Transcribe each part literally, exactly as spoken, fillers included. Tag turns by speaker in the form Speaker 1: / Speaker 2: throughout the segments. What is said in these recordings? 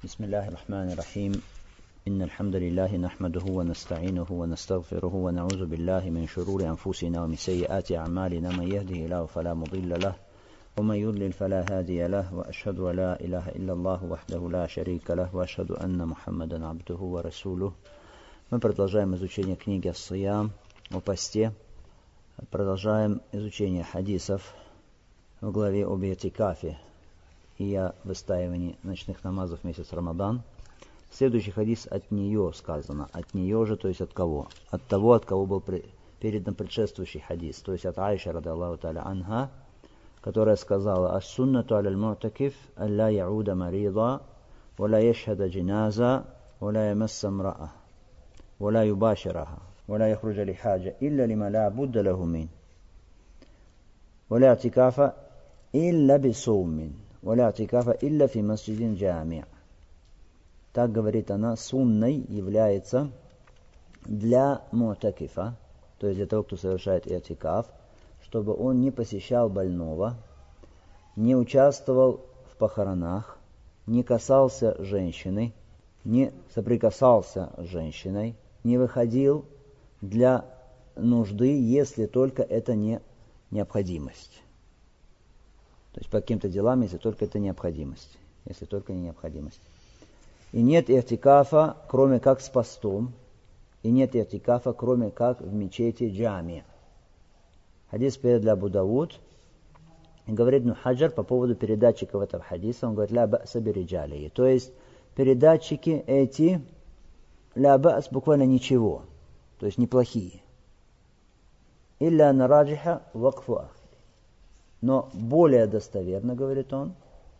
Speaker 1: بسم الله الرحمن الرحيم إن الحمد لله نحمده ونستعينه ونستغفره ونعوذ بالله من شرور أنفسنا ومن سيئات أعمالنا من يهده الله فلا مضل له ومن يضلل فلا هادي له وأشهد أن لا إله إلا الله وحده لا شريك له وأشهد أن محمدا عبده ورسوله. Мы продолжаем изучение книги Ас-Сиям о посте. Продолжаем изучение хадисов в главе об и'тикафе и о выстаивании ночных намазов в месяц Рамадан. Следующий хадис от нее сказано. От нее же, то есть от кого? От того, от кого был передан предшествующий хадис. То есть от Аиши, ради Аллаху та'аля анха, которая сказала: «Ас-суннату аля мутакиф алла яуда марида, вала яшхада джиназа, вала ямасса мра'a, вала юбашираха, вала яхруджа лихаджа, илля лима ла будда лаху мин, вала и'тикафа илля бисоумин, вала и'тикафа илля фи масджидин джами'а». Так, говорит она, сунной является для мутакифа, то есть для того, кто совершает и'тикаф, чтобы он не посещал больного, не участвовал в похоронах, не касался женщины, не соприкасался с женщиной, не выходил для нужды, если только это не необходимость. То есть по каким-то делам, если только это необходимость. Если только не необходимость. И нет и'тикафа, кроме как с постом, и нет и'тикафа, кроме как в мечети джами. Хадис перед Абу Дауд. И говорит Ибн Хаджар по поводу передатчиков этого хадиса, он говорит: «Ля ба'са бириджалии». То есть передатчики эти, ля ба'с, буквально ничего, то есть неплохие. Илля нараджиха вакфу ахри. Но более достоверно, говорит он,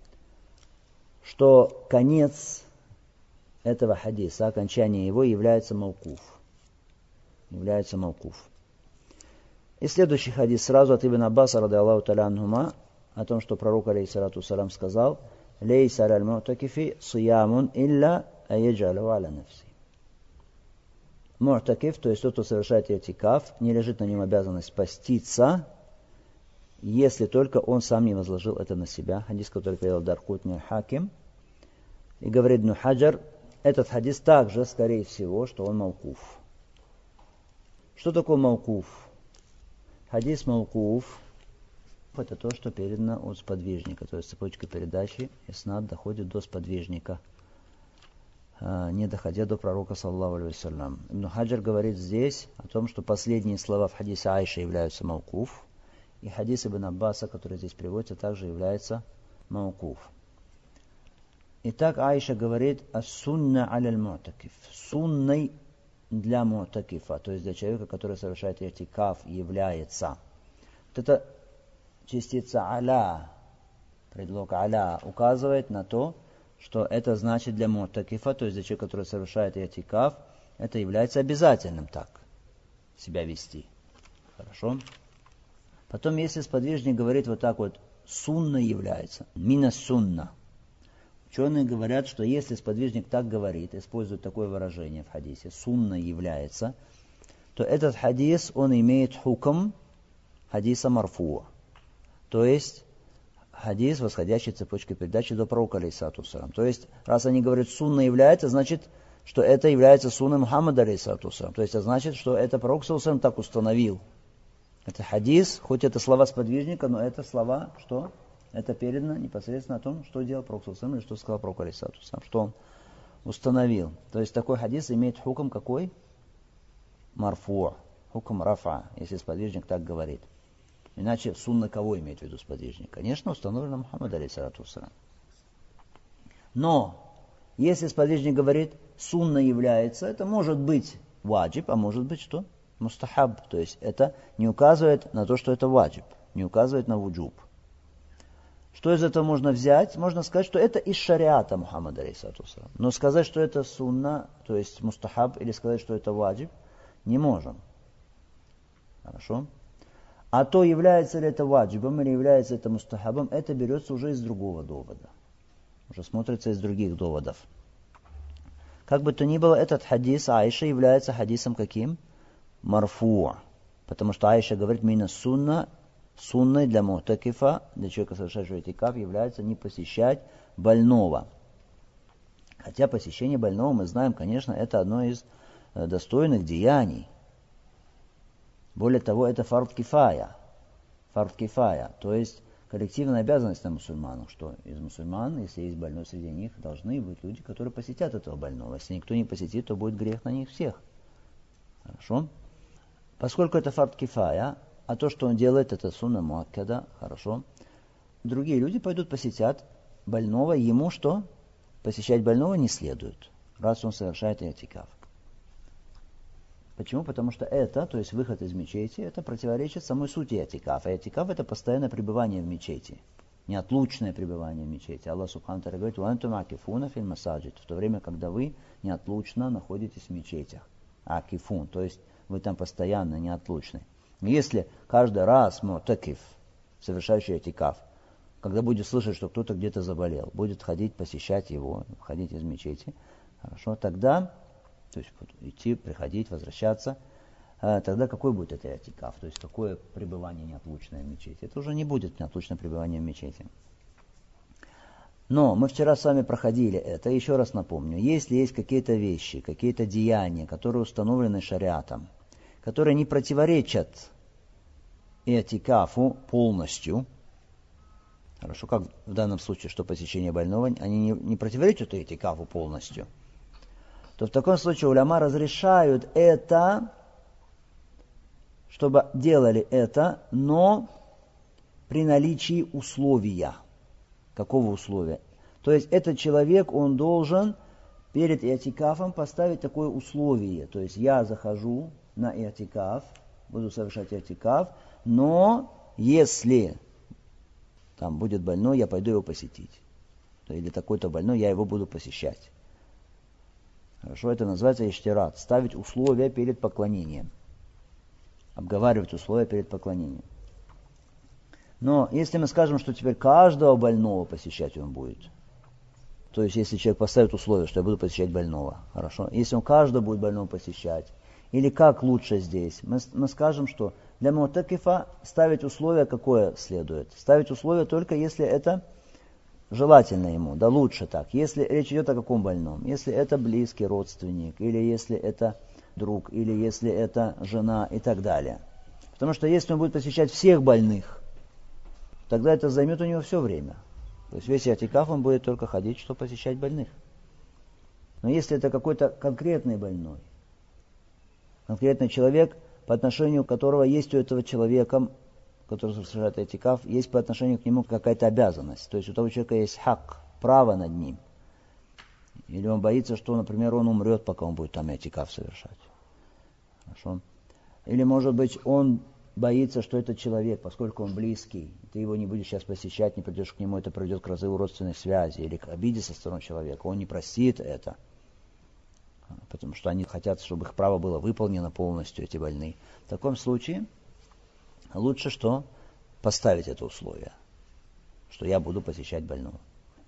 Speaker 1: что конец этого хадиса, окончание его является маукуф. Является маукуф. И следующий хадис сразу от Ибн Аббаса, ради Аллаху та'аля анхума, о том, что пророк, алейхиссалату вассалям, сказал: «Лейса аля аль-му'такифи сиямун илля аяджалу аля нафси». Му'такиф, то есть тот, кто совершает и'тикаф, не лежит на нем обязанность поститься, если только он сам не возложил это на себя. Хадис, который передал Даркутни Хаким. И говорит Ибн Хаджар, этот хадис также, скорее всего, что он маукуф. Что такое маукуф? Хадис маукуф – это то, что передано от сподвижника, то есть цепочка передачи, иснад доходит до сподвижника, не доходя до пророка, саллаллаху алейхи вассалям. Ибн Хаджар говорит здесь о том, что последние слова в хадисе Айши являются маукуф, и хадис Ибн Аббаса, который здесь приводится, также является маукуф. Итак, Аиша говорит: «Ас-сунна аля аль-му'такиф». Сунной для му'такифа, то есть для человека, который совершает и'тикаф, является. Вот эта частица аля, предлог аля, указывает на то, что это значит для му'такифа, то есть для человека, который совершает и'тикаф, это является обязательным так себя вести. Хорошо? Потом, если сподвижник говорит вот так вот: сунна является, мина сунна. Ученые говорят, что если сподвижник так говорит, использует такое выражение в хадисе, сунна является, то этот хадис, он имеет хукм хадиса марфуа. То есть хадис, восходящий цепочкой передачи до пророка, алейхиссалату вассалям. То есть, раз они говорят, сунна является, значит, что это является сунной Мухаммада, алейхиссалату вассалям. То есть, это значит, что это пророк, саллаллаху алейхи ва саллям, так установил. Это хадис, хоть это слова сподвижника, но это слова, что? Это передано непосредственно о том, что делал пророк, саллаллаху алейхи ва саллям, или что сказал пророк, алейхиссалату вассалям, что он установил. То есть, такой хадис имеет хукм какой? Марфу, хукм рафа, если сподвижник так говорит. Иначе сунна кого имеет в виду сподвижник? Конечно, установлено Мухаммад, алейхиссалату вассалям. Но, если сподвижник говорит, сунна является, это может быть ваджиб, а может быть что? Мустахаб, то есть это не указывает на то, что это ваджиб, не указывает на вуджуб. Что из этого можно взять? Можно сказать, что это из шариата Мухаммада, алейхиссалату вассалям. Но сказать, что это сунна, то есть мустахаб, или сказать, что это ваджиб, не можем. Хорошо? А то, является ли это ваджибом или является это мустахабом, это берется уже из другого довода. Уже смотрится из других доводов. Как бы то ни было, этот хадис Аиша является хадисом каким? Марфу. Потому что Аиша говорит: «Мина сунна», сунной для му'такифа, для человека, совершающего и'тикаф, является не посещать больного. Хотя посещение больного, мы знаем, конечно, это одно из достойных деяний. Более того, это фард кифая. Фард кифая, то есть коллективная обязанность на мусульманах, что из мусульман, если есть больной среди них, должны быть люди, которые посетят этого больного. Если никто не посетит, то будет грех на них всех. Хорошо? Поскольку это фард кифая, а то, что он делает, это сунна муаккада, хорошо. Другие люди пойдут посетят больного, ему что? Посещать больного не следует, раз он совершает иатикаф. Почему? Потому что это, то есть выход из мечети, это противоречит самой сути иатикафа. Иатикаф это постоянное пребывание в мечети, неотлучное пребывание в мечети. Аллах субхану ва тааля говорит: «Ва антум акифуна фил масаджид», в то время, когда вы неотлучно находитесь в мечетях. Акифун, то есть вы там постоянно неотлучны. Если каждый раз му'такиф, совершающий иатикаф, когда будет слышать, что кто-то где-то заболел, будет ходить, посещать его, ходить из мечети, хорошо, тогда, то есть идти, приходить, возвращаться, тогда какой будет это иатикаф, то есть какое пребывание неотлучное в мечети? Это уже не будет неотлучное пребывание в мечети. Но мы вчера с вами проходили это, еще раз напомню, если есть какие-то вещи, какие-то деяния, которые установлены шариатом, которые не противоречат иатикафу полностью, хорошо, как в данном случае, что посещение больного, они не, не противоречат иатикафу полностью, то в таком случае уляма разрешают это, чтобы делали это, но при наличии условия. Какого условия? То есть этот человек, он должен перед иатикафом поставить такое условие. То есть я захожу на иатикаф, буду совершать иатикаф, но если там будет больной, я пойду его посетить. Или такой-то больной, я его буду посещать. Хорошо, это называется иштират. Ставить условия перед поклонением. Обговаривать условия перед поклонением. Но если мы скажем, что теперь каждого больного посещать он будет, то есть если человек поставит условие, что я буду посещать больного, хорошо, если он каждого будет больного посещать, или как лучше здесь, мы, мы скажем, что для му'такифа ставить условие какое следует? Ставить условие только если это желательно ему, да лучше так. Если речь идет о каком больном? Если это близкий родственник, или если это друг, или если это жена и так далее. Потому что если он будет посещать всех больных, тогда это займет у него все время. То есть весь иатикаф он будет только ходить, чтобы посещать больных. Но если это какой-то конкретный больной, конкретный человек, по отношению к которого есть у этого человека, который совершает иатикаф, есть по отношению к нему какая-то обязанность. То есть у того человека есть хак, право над ним. Или он боится, что, например, он умрет, пока он будет там иатикаф совершать. Хорошо? Или, может быть, он боится, что этот человек, поскольку он близкий, ты его не будешь сейчас посещать, не придешь к нему, это приведет к разрыву родственных связей или к обиде со стороны человека. Он не простит это, потому что они хотят, чтобы их право было выполнено полностью, эти больные. В таком случае лучше что? Поставить это условие, что я буду посещать больного.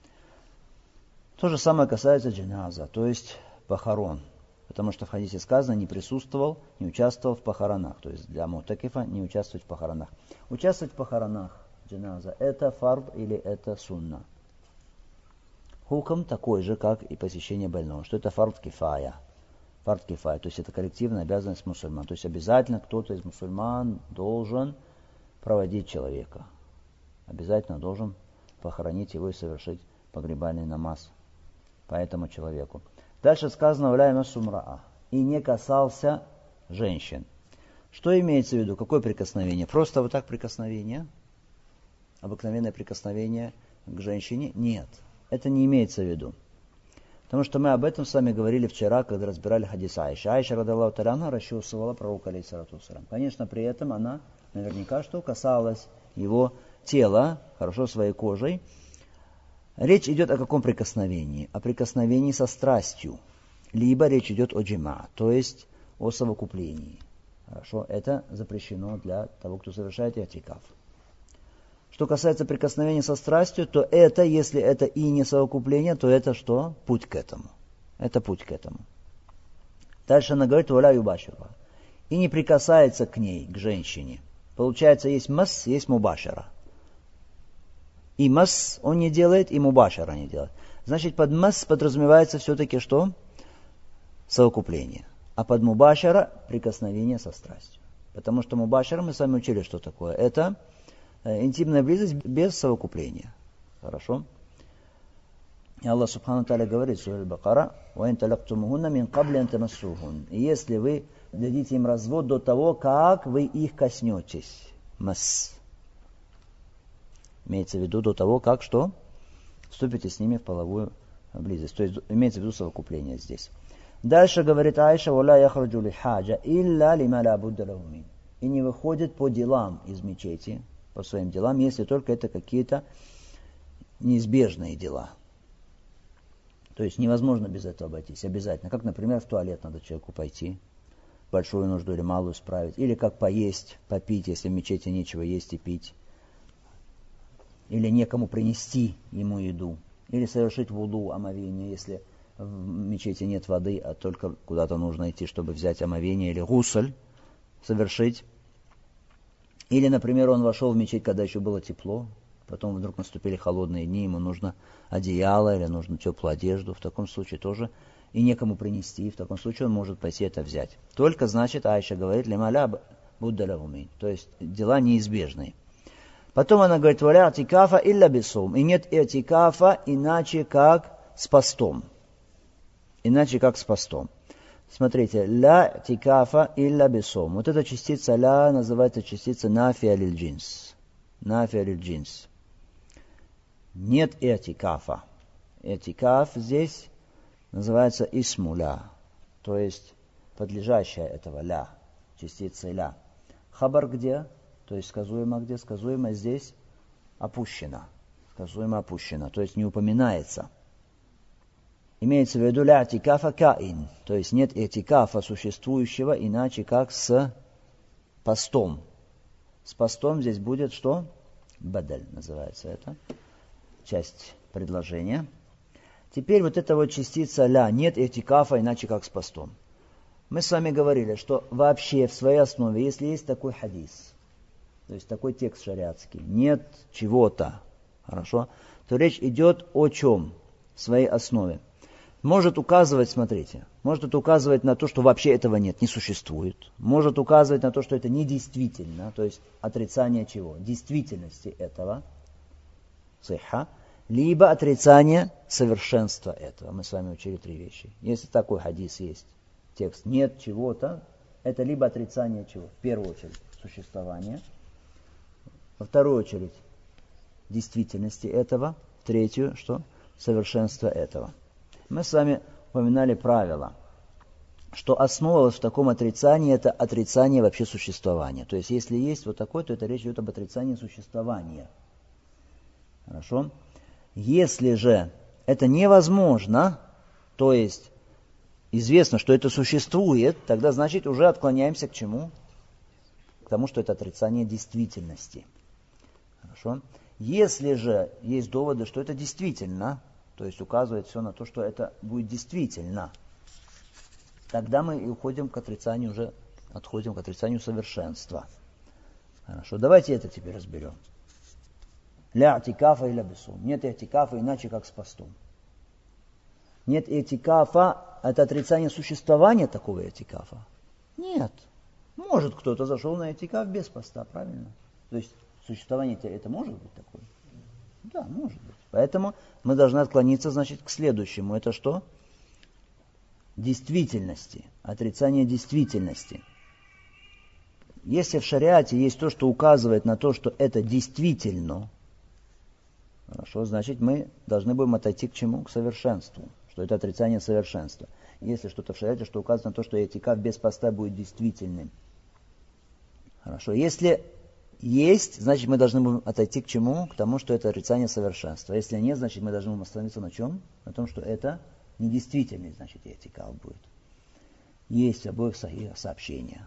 Speaker 1: То же самое касается джаназа, то есть похорон. Потому что в хадисе сказано, не присутствовал, не участвовал в похоронах. То есть для му'такифа не участвовать в похоронах. Участвовать в похоронах джаназа, это фард или это сунна. Хукм такой же, как и посещение больного, что это фард кифая. Фард кифая, то есть это коллективная обязанность мусульман. То есть обязательно кто-то из мусульман должен проводить человека. Обязательно должен похоронить его и совершить погребальный намаз по этому человеку. Дальше сказано «Валя сумраа» и не касался женщин. Что имеется в виду? Какое прикосновение? Просто вот так прикосновение? Обыкновенное прикосновение к женщине? Нет. Это не имеется в виду. Потому что мы об этом с вами говорили вчера, когда разбирали хадис Аиша. Аиша, радаллаху та'аля анха, расчесывала пророка, алейхиссалату вассалям. Конечно, при этом она наверняка что касалась его тела, хорошо, своей кожей. Речь идет о каком прикосновении? О прикосновении со страстью. Либо речь идет о джима, то есть о совокуплении. Хорошо, это запрещено для того, кто совершает иатикаф. Что касается прикосновения со страстью, то это, если это и не совокупление, то это что? Путь к этому. Это путь к этому. Дальше она говорит «Валя юбашира». И не прикасается к ней, к женщине. Получается, есть масс, есть мубашара. И масс он не делает, и мубашара не делает. Значит, под масс подразумевается все-таки что? Совокупление. А под мубашара прикосновение со страстью. Потому что мубашара, мы с вами учили, что такое. Это интимная близость без совокупления. Хорошо? И Аллах Субхану Тааля говорит в суре Аль-Бакара: «Ва ин талактумухунна мин кабли ан тамассухун». И если вы дадите им развод до того, как вы их коснетесь. Масс. Имеется в виду до того, как что? Вступите с ними в половую близость. То есть имеется в виду совокупление здесь. Дальше говорит Айша: «Валя яхраджу ли хаджа илля лима ла будда лаху мин». И не выходит по делам из мечети, по своим делам, если только это какие-то неизбежные дела. То есть невозможно без этого обойтись, обязательно. Как, например, в туалет надо человеку пойти, большую нужду или малую справить. Или как поесть, попить, если в мечети нечего есть и пить. Или некому принести ему еду. Или совершить вуду, омовение, если в мечети нет воды, а только куда-то нужно идти, чтобы взять омовение. Или гусль совершить. Или, например, он вошел в мечеть, когда еще было тепло. Потом вдруг наступили холодные дни, ему нужно одеяло или нужно теплую одежду. В таком случае тоже и некому принести. В таком случае он может пойти это взять. Только, значит, Айша говорит: «Лималя будда лаху мин». То есть дела неизбежные. Потом она говорит: «Валя атикафа илля бисом». И нет этикафа иначе как с постом. Иначе как с постом. Смотрите, ля тикафа илля бисом. Вот эта частица ля называется частица нафия лиль джинс. Нафия лиль джинс. Нет этикафа. Этикаф здесь называется исму ля, то есть подлежащая этого ля, частица ля. Хабар где? То есть сказуемо где? Сказуемо здесь опущено. Сказуемо опущено, то есть не упоминается. Имеется в виду ля этикафа каин, то есть нет этикафа существующего иначе как с постом. С постом здесь будет что? Бадель называется это. Часть предложения. Теперь вот эта вот частица ля, нет этикафа иначе как с постом. Мы с вами говорили, что вообще в своей основе, если есть такой хадис, то есть такой текст шариатский, нет чего-то, хорошо, то речь идет о чем в своей основе. Может указывать, смотрите, может это указывать на то, что вообще этого нет, не существует. Может указывать на то, что это недействительно, то есть отрицание чего? Действительности этого. Сиха. Либо отрицание совершенства этого. Мы с вами учили три вещи. Если такой хадис есть, текст нет чего-то, это либо отрицание чего? В первую очередь существования. Во вторую очередь действительности этого. В третью, что? Совершенство этого. Мы с вами упоминали правило, что основа в таком отрицании это отрицание вообще существования. То есть если есть вот такое, то это речь идет об отрицании существования. Хорошо? Если же это невозможно, то есть известно, что это существует, тогда значит уже отклоняемся к чему? К тому, что это отрицание действительности. Хорошо? Если же есть доводы, что это действительно, то есть указывает все на то, что это будет действительно, тогда мы и уходим к отрицанию уже, отходим к отрицанию совершенства. Хорошо, давайте это теперь разберем. Ля атикафа и ля бисум. Нет этикафа иначе как с постом. Нет этикафа, это отрицание существования такого этикафа. Нет. Может кто-то зашел на этикаф без поста, правильно? То есть существование это может быть такое? Да, может быть. Поэтому мы должны отклониться, значит, к следующему. Это что? Действительности. Отрицание действительности. Если в шариате есть то, что указывает на то, что это действительно, хорошо, значит, мы должны будем отойти к чему? К совершенству. Что это отрицание совершенства. Если что-то в шариате, что указывает на то, что этикаф без поста будет действительным. Хорошо. Если есть, значит, мы должны будем отойти к чему? К тому, что это отрицание совершенства. Если нет, значит, мы должны будем остановиться на чем? На том, что это недействительный, значит, этикаф будет. Есть в обоих сахихах сообщения.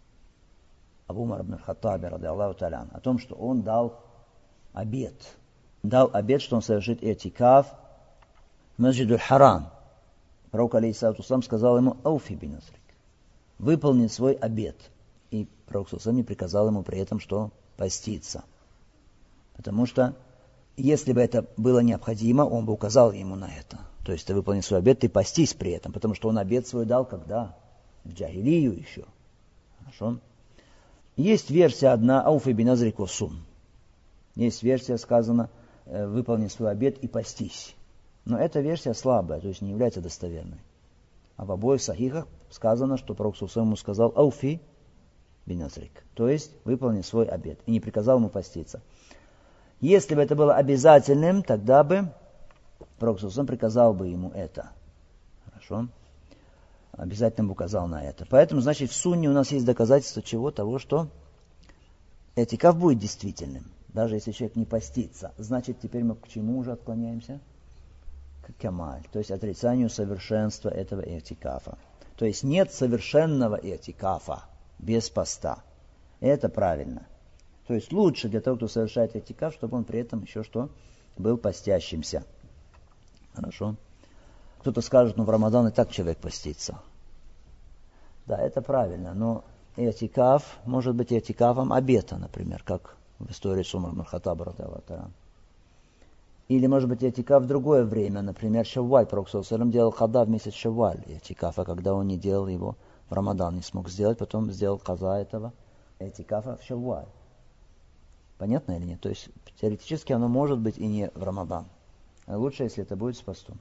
Speaker 1: Абу Умар ибн аль-Хаттаби, ради Аллаху та'аля, о том, что он дал обет. Дал обет, что он совершит этикаф в Масджид аль-Харам. Пророк, алейхиссалату вассалам, сказал ему: «Ауфи биназрик». Выполни свой обет. И пророк не приказал ему при этом, что поститься. Потому что если бы это было необходимо, он бы указал ему на это. То есть ты выполнил свой обет, ты постись при этом, потому что он обет свой дал когда? В джахилию еще. Хорошо? Есть версия одна, ауфи биназри косум. Есть версия, сказано, выполни свой обет и постись. Но эта версия слабая, то есть не является достоверной. А в обоих сахихах сказано, что пророк саллаллаху алейхи ва саллям сказал ауфи биназрик. То есть выполни свой обет. И не приказал ему поститься. Если бы это было обязательным, тогда бы пророк саллаллаху алейхи ва саллям приказал бы ему это. Хорошо? Обязательно бы указал на это. Поэтому, значит, в сунне у нас есть доказательство чего? Того, что этикаф будет действительным. Даже если человек не постится. Значит, теперь мы к чему уже отклоняемся? К камаль. То есть отрицанию совершенства этого этикафа. То есть нет совершенного этикафа без поста. Это правильно. То есть лучше для того, кто совершает этикаф, чтобы он при этом еще что? Был постящимся. Хорошо? Кто-то скажет, ну в Рамадан и так человек постится. Да, это правильно, но этикаф может быть этикафом обета, например, как в истории с Умаром ибн-Хаттабом радхиаллаху та'аля. Или может быть этикаф в другое время, например, Шавваль. Пророк саллаллаху алейхи ва саллям делал хада в месяц Шавваль этикафа, когда он не делал его в Рамадан, не смог сделать, потом сделал каза этого этикафа в Шавваль. Понятно или нет? То есть теоретически оно может быть и не в Рамадан. А лучше, если это будет с постом.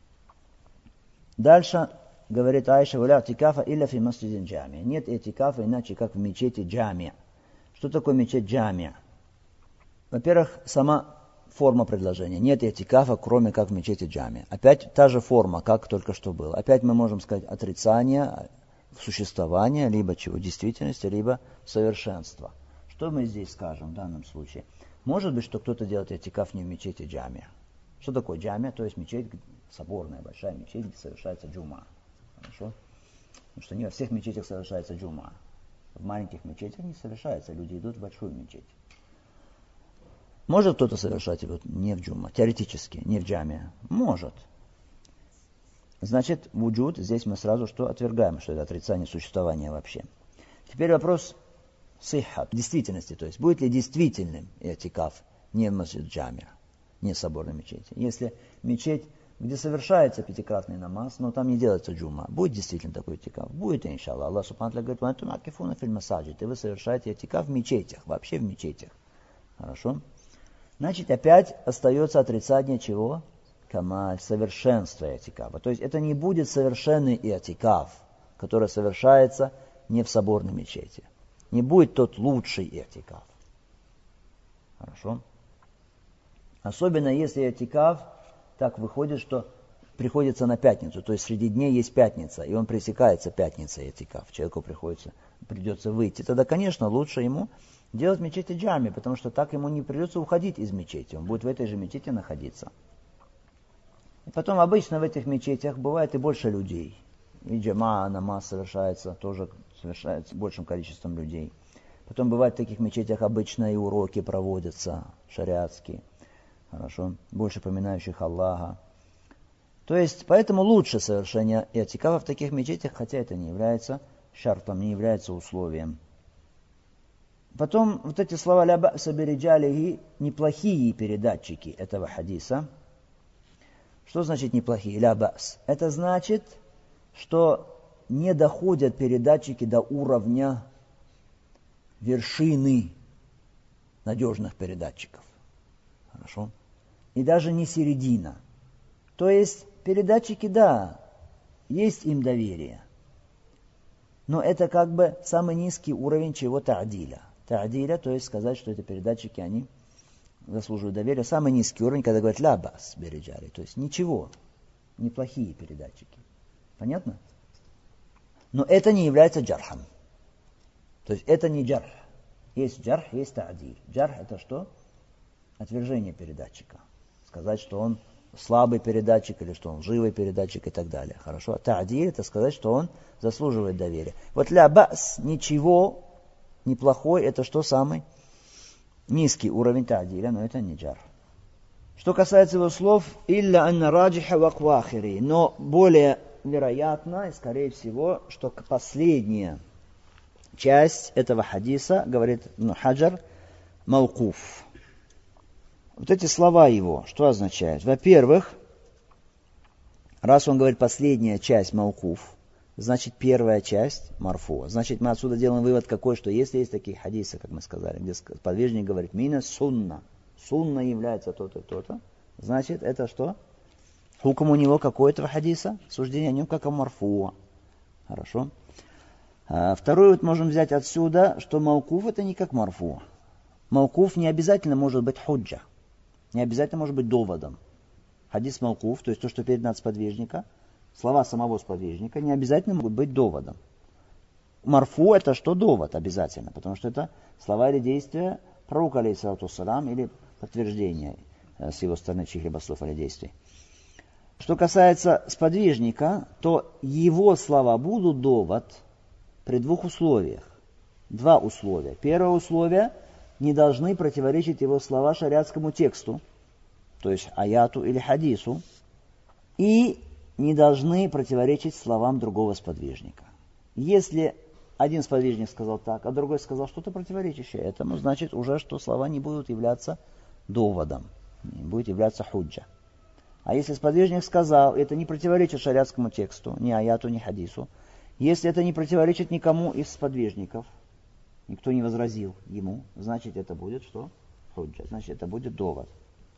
Speaker 1: Дальше говорит Аиша, валя этикафа илля фи масджидин джамия. Нет этикафа иначе, как в мечети джамия. Что такое мечеть джамия? Во-первых, сама форма предложения. Нет этикафа, кроме как в мечети джамия. Опять та же форма, как только что было. Опять мы можем сказать отрицание существования, либо чего, действительности, либо совершенства. Что мы здесь скажем в данном случае? Может быть, что кто-то делает этикаф не в мечети джамия. Что такое джамия? То есть мечеть, соборная, большая мечеть, где совершается джума. Хорошо? Потому что не во всех мечетях совершается джума. В маленьких мечетях не совершается. Люди идут в большую мечеть. Может кто-то совершать его не в джума, теоретически, не в джамия? Может. Значит, вуджуд, здесь мы сразу что отвергаем, что это отрицание существования вообще. Теперь вопрос сиххат, действительности, то есть будет ли действительным этикаф не в масджид джамия, не в соборной мечети. Если мечеть, где совершается пятикратный намаз, но там не делается джума, будет действительно такой этикаф? Будет, иншаллах. Аллах субхану ва тааля говорит: «Вантум акифуна фил масаджид», и вы совершаете этикаф в мечетях, вообще в мечетях. Хорошо? Значит, опять остается отрицание чего? Камаль, совершенства этикафа. То есть это не будет совершенный этикаф, который совершается не в соборной мечети. Не будет тот лучший этикаф. Хорошо? Особенно если этикаф так выходит, что приходится на пятницу. То есть среди дней есть пятница, и он пресекается пятницей этикаф. Человеку приходится, придется выйти. Тогда, конечно, лучше ему делать мечети джами, потому что так ему не придется уходить из мечети. Он будет в этой же мечети находиться. И потом обычно в этих мечетях бывает и больше людей. И джама, намаз совершается, тоже совершается большим количеством людей. Потом бывает в таких мечетях обычно и уроки проводятся, шариатские. Хорошо, больше поминающих Аллаха. То есть, поэтому лучше совершение этикафа в таких мечетях, хотя это не является шартом, не является условием. Потом вот эти слова «ля ба'са бириджалихи» неплохие передатчики этого хадиса. Что значит неплохие? «Ля ба'с». Это значит, что не доходят передатчики до уровня вершины надежных передатчиков. Хорошо? И даже не середина. То есть передатчики, да, есть им доверие. Но это как бы самый низкий уровень чего та'диля. Та'диля, то есть сказать, что это передатчики, они заслуживают доверия. Самый низкий уровень, когда говорят «ля бас бириджали», то есть ничего, неплохие передатчики. Понятно? Но это не является джархом. То есть это не джарх. Есть джарх, есть та'диль. Джарх это что? Отвержение передатчика. Сказать, что он слабый передатчик или что он живой передатчик и так далее. Хорошо? А та'диль это сказать, что он заслуживает доверия. Вот «ля бас» ничего, неплохой, это что самый низкий уровень та'диля, но это не джарх. Что касается его слов, «илля анна раджиха ва квахири», но более вероятно, и скорее всего, что последняя часть этого хадиса, говорит Ибн Хаджар, «мауқуф».
Speaker 2: Вот эти слова его, что означают? Во-первых, раз он говорит последняя часть маукуф, значит первая часть марфу. Значит, мы отсюда делаем вывод какой, что если есть такие хадисы, как мы сказали, где подвижник говорит мина сунна, сунна является то-то, то-то, значит это что? Хукм у него какой-то хадиса, суждение о нем как о марфу. Хорошо. А второй вот можем взять отсюда, что маукуф это не как марфу. Маукуф не обязательно может быть худжа, не обязательно может быть доводом. Хадис маукуф, то есть то, что передано от сподвижника, слова самого сподвижника, не обязательно могут быть доводом. Марфу это что довод обязательно, потому что это слова или действия пророка алейхиссалату вассалям или подтверждение с его стороны чьих-либо слов или действий. Что касается сподвижника, то его слова будут довод при двух условиях. Два условия. Первое условие – не должны противоречить его слова шариатскому тексту, то есть аяту или хадису, и не должны противоречить словам другого сподвижника. Если один сподвижник сказал так, а другой сказал что-то противоречащее этому, значит уже, что слова не будут являться доводом, не будет являться худжа. А если сподвижник сказал, это не противоречит шариатскому тексту, ни аяту, ни хадису, если это не противоречит никому из сподвижников, никто не возразил ему, значит это будет что? Худжа, значит это будет довод.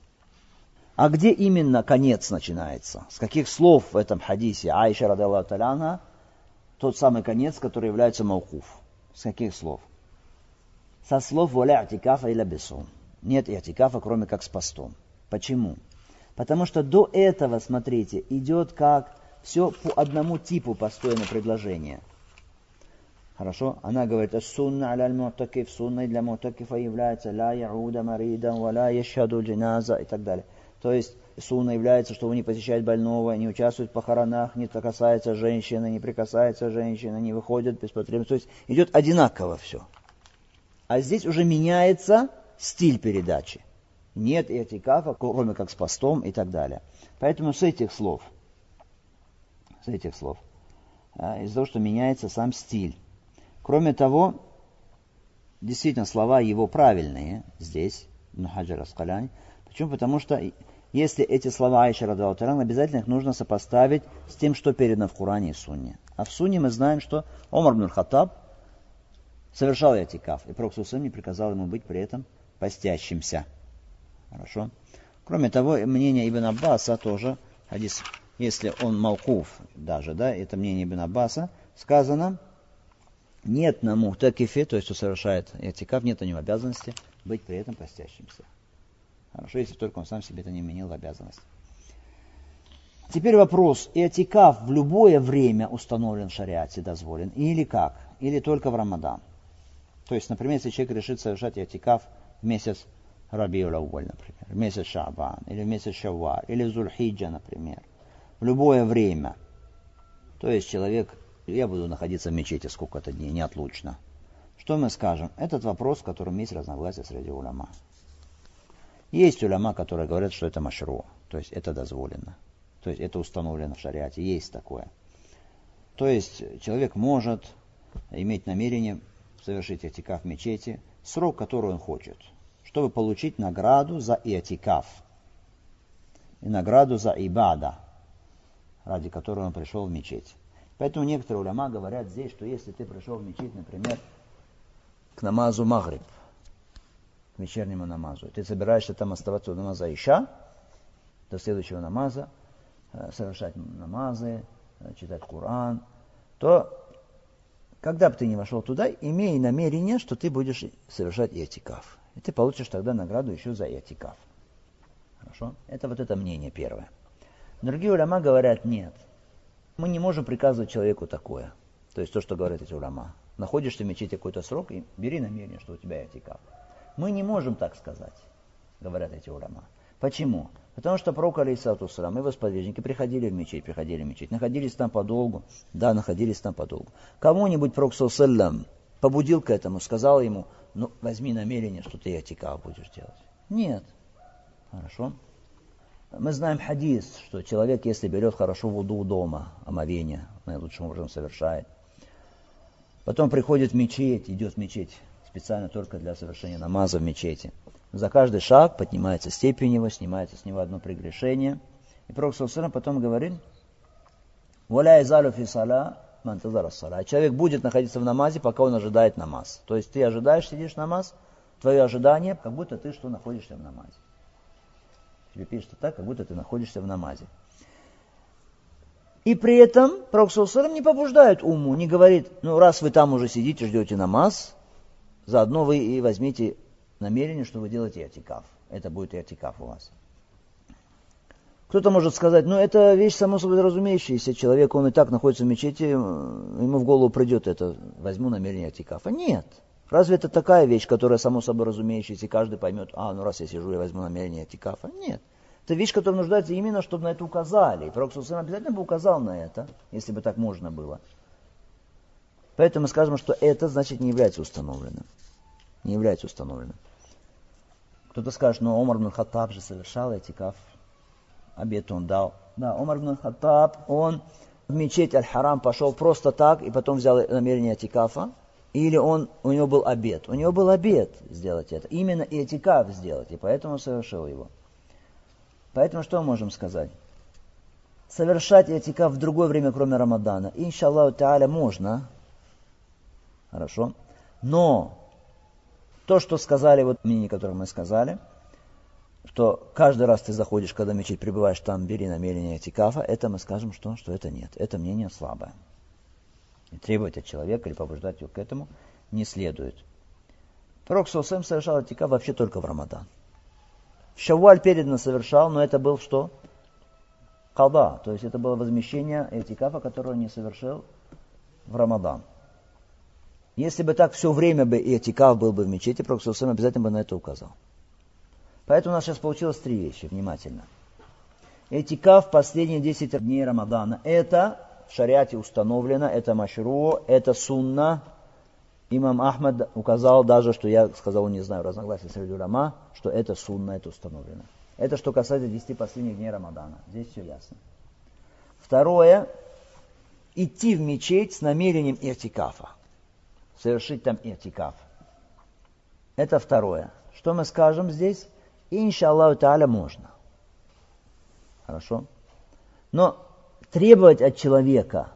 Speaker 2: А где именно конец начинается? С каких слов в этом хадисе Аиша радиаллаху та'аля анха тот самый конец, который является маукуф? С каких слов? Со слов «Валя атикафа иля бисум». Нет атикафа, кроме как с постом. Почему? Потому что до этого, смотрите, идет как все по одному типу построено предложение. Хорошо? Она говорит, «Ас-сунна аля аль-му'такиф», сунной для му'такифа является «ла яуда маридан, ва ла яшхаду джиназа» и так далее. То есть сунна является, что он не посещает больного, не участвует в похоронах, не касается женщины, не прикасается женщины, не выходит без потребности. То есть идет одинаково все. А здесь уже меняется стиль передачи. Нет и'тикафа, кроме как с постом и так далее. Поэтому с этих слов, с этих слов, из-за того, что меняется сам стиль. Кроме того, действительно, слова его правильные здесь, Ибн Хаджар ас-Скаляни. Почему? Потому что если эти слова Аиша радиаллаху та'аля, обязательно их нужно сопоставить с тем, что передано в Коране и Сунне. А в Сунне мы знаем, что Омар ибн аль-Хаттаб совершал и'тикаф, и Пророк саллаллаху алейхи ва саллям не приказал ему быть при этом постящимся. Хорошо. Кроме того, мнение Ибн Аббаса тоже, хадис, если он маукуф даже, да, это мнение Ибн Аббаса, сказано, нет на мухтакифе, то есть кто совершает и'тикаф, нет на нем обязанности быть при этом постящимся. Хорошо, если только он сам себе это не вменил в обязанность. Теперь вопрос, и'тикаф в любое время установлен в шариате, дозволен, или как? Или только в Рамадан? То есть, например, если человек решит совершать и'тикаф в месяц Рабиуль Ауаль, например, в месяц Шаабан, или в месяц Шавваль, или в Зуль-Хиджа, например, в любое время. То есть человек, я буду находиться в мечети сколько-то дней, неотлучно. Что мы скажем? Этот вопрос, в котором есть разногласия среди уляма. Есть уляма, которые говорят, что это машру, то есть это дозволено. То есть это установлено в шариате, есть такое. То есть человек может иметь намерение совершить и'тикаф в мечети, срок, который он хочет, чтобы получить награду за и'тикаф и награду за ибада, ради которой он пришел в мечеть. Поэтому некоторые уляма говорят здесь, что если ты пришел в мечеть, например, к намазу магриб, к вечернему намазу, ты собираешься там оставаться у намаза иша, до следующего намаза, совершать намазы, читать Коран, то когда бы ты не вошел туда, имей намерение, что ты будешь совершать и'тикаф. И ты получишь тогда награду еще за и'тикаф. Хорошо? Это вот это мнение первое. Другие уляма говорят, нет. Мы не можем приказывать человеку такое. То есть то, что говорят эти уляма. Находишься в мечети какой-то срок и бери намерение, что у тебя и'тикаф. Мы не можем так сказать, говорят эти уляма. Почему? Потому что пророк алейхиссалату вассалям и его сподвижники приходили в мечеть, приходили в мечеть, находились там подолгу, да, находились там подолгу. Кому-нибудь пророк саллаллаху алейхи ва саллям побудил к этому, сказал ему, ну, возьми намерение, что ты и'тикаф будешь делать. Нет. Хорошо. Мы знаем хадис, что человек, если берет хорошо вуду дома, омовение, наилучшим образом совершает, потом приходит в мечеть, идет в мечеть специально только для совершения намаза в мечети. За каждый шаг поднимается степень его, снимается с него одно прегрешение. И Пророк саллаллаху алейхи ва саллям потом говорит: «Валя изалю фи саля ман тазара саля». Человек будет находиться в намазе, пока он ожидает намаз. То есть ты ожидаешь, сидишь в намаз, твое ожидание, как будто ты что находишься в намазе. Тебе пишется так, как будто ты находишься в намазе. И при этом Пророк саллаллаху алейхи ва саллям не побуждает умму, не говорит: ну раз вы там уже сидите, ждете намаз, заодно вы и возьмите намерение, что вы делаете и'тикаф. Это будет и'тикаф у вас. Кто-то может сказать: ну это вещь само собой разумеющаяся. Человек, он и так находится в мечети, ему в голову придет это: возьму намерение и'тикафа. Нет. Разве это такая вещь, которая само собой разумеющаяся, и каждый поймет: а, ну раз я сижу, я возьму намерение и'тикафа? Нет. Это вещь, которая нуждается именно, чтобы на это указали. И Пророк саллаллаху алейхи ва саллям обязательно бы указал на это, если бы так можно было. Поэтому мы скажем, что это, значит, не является установленным. Не является установленным. Кто-то скажет: ну Омар ибн Хаттаб же совершал и'тикаф. Обет он дал. Да, Омар ибн Хаттаб, он в мечеть Аль-Харам пошел просто так, и потом взял намерение и'тикафа. Или он, у него был обет. У него был обет сделать это. Именно и'тикаф сделать, и поэтому он совершил его. Поэтому что мы можем сказать? Совершать и'тикаф в другое время, кроме Рамадана, иншаллаху та'аля, можно. Хорошо. Но то, что сказали, вот мнение, которое мы сказали, что каждый раз ты заходишь, когда в мечеть пребываешь там, бери намерение и'тикафа, это мы скажем, что, что это нет. Это мнение слабое. И требовать от человека или побуждать его к этому не следует. Пророк саллаллаху алейхи ва саллям совершал и'тикаф вообще только в Рамадан. В Шавваль передано совершал, но это был что? Када. То есть это было возмещение и'тикафа, которое он не совершил в Рамадан. Если бы так все время бы и'тикаф был бы в мечети, Пророк саллаллаху алейхи ва саллям обязательно бы на это указал. Поэтому у нас сейчас получилось три вещи, внимательно. И'тикаф в последние десять дней Рамадана. Это в шариате установлено, это машру, это сунна. Имам Ахмад указал даже, что я сказал, не знаю, разногласия среди уляма, что это сунна, это установлено. Это что касается десяти последних дней Рамадана. Здесь все ясно. Второе. Идти в мечеть с намерением и'тикафа. Совершить там и'тикаф. Это второе. Что мы скажем здесь? Иншаллаху та'аля можно. Хорошо? Но требовать от человека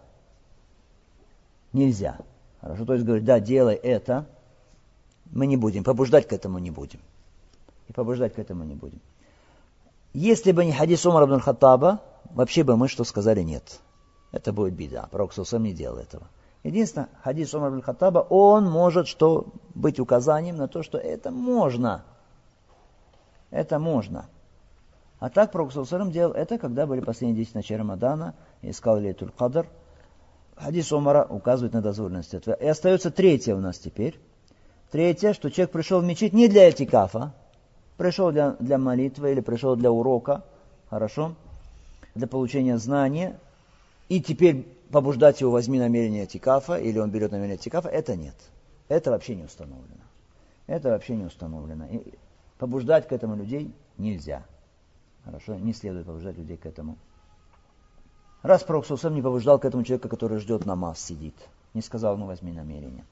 Speaker 2: нельзя. Хорошо? То есть говорить: да, делай это. Мы не будем. Побуждать к этому не будем. И побуждать к этому не будем. Если бы не хадис Умара ибн Хаттаба, вообще бы мы что сказали: нет. Это будет беда. Пророк саллаллаху алейхи ва саллям не делал этого. Единственное, хадис Умара ибн Хаттаба, он может что быть указанием на то, что это можно. Это можно. А так Пророк саллаллаху алейхи ва саллям делал это, когда были последние десять ночей Рамадана, и искал Лейлатуль Кадр. Хадис Умара указывает на дозволенность этого. И остается третье у нас теперь. Третье, что человек пришел в мечеть не для и'тикафа, пришел для, для молитвы или пришел для урока, хорошо, для получения знания, и теперь побуждать его: возьми намерение и'тикафа, или он берет намерение и'тикафа, это нет. Это вообще не установлено. Это вообще не установлено. И побуждать к этому людей нельзя. Хорошо, не следует побуждать людей к этому. Раз Пророк саллаллаху алейхи ва саллям не побуждал к этому человека, который ждет намаз, сидит, не сказал: ну возьми намерение.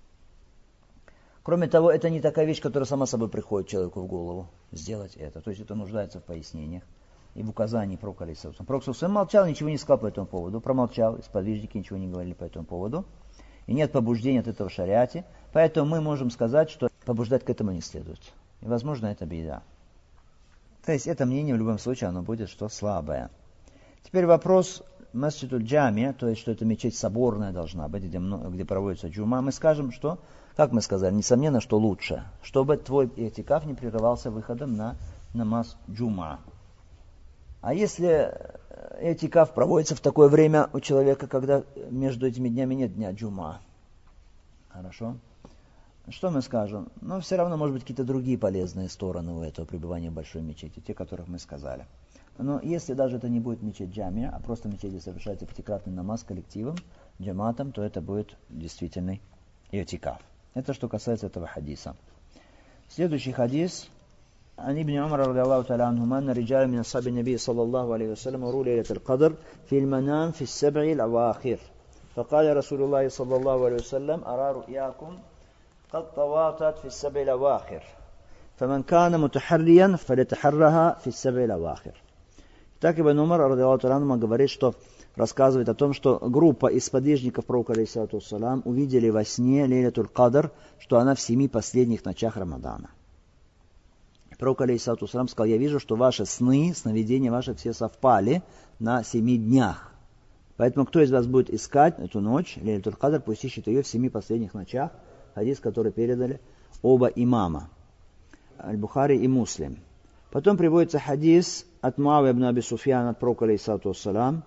Speaker 2: Кроме того, это не такая вещь, которая сама собой приходит человеку в голову, сделать это. То есть это нуждается в пояснениях и в указании Пророка алейхи саллям. Пророк саллаллаху алейхи ва саллям молчал, ничего не сказал по этому поводу, промолчал, сподвижники ничего не говорили по этому поводу. И нет побуждения от этого в шариате, поэтому мы можем сказать, что побуждать к этому не следует. И, возможно, это беда. То есть это мнение в любом случае, оно будет что слабое. Теперь вопрос масджидуль джамия, то есть что это мечеть соборная должна быть, где, где проводится джума. Мы скажем, что, как мы сказали, несомненно, что лучше, чтобы твой и'тикаф не прерывался выходом на намаз джума. А если и'тикаф проводится в такое время у человека, когда между этими днями нет дня джума, хорошо? Что мы скажем? Но все равно, может быть, какие-то другие полезные стороны у этого пребывания в большой мечети, те, которых мы сказали. Но если даже это не будет мечеть джамия, а просто в мечети совершается пятикратный намаз коллективом, джаматом, то это будет действительный и'тикаф. Это что касается этого хадиса. Следующий хадис. عن ابن عمر رضي الله تعالى عنهما أن رجال من أصحاب النبي صلى الله عليه وسلم رؤوا ليلة القدر في المنام في السبع الأواخر فقال رسول الله صلى الله عليه وسلم أرى رؤياكم قد تواتت في السبع الأواخر فمن كان متحريا فليتحرها في السبع الأواخر. Так Ибн Умар, радиаллаху анху, говорит, что рассказывает о том, что группа из сподвижников пророка, алейхиссалату вассалам, увидели во сне Лейлятуль Кадр, что она в семи последних ночах Рамадана. Пророк, алейхиссалату вассалам, сказал: я вижу, что ваши сны, сновидения ваши все совпали на семи днях. Поэтому кто из вас будет искать эту ночь, Лейлятуль Кадр, пусть ищет ее в семи последних ночах. Хадис, который передали оба имама, Аль-Бухари и Муслим. Потом приводится хадис от Муавия ибн Аби Суфьяна, от пророка, алейхиссалату вассалам,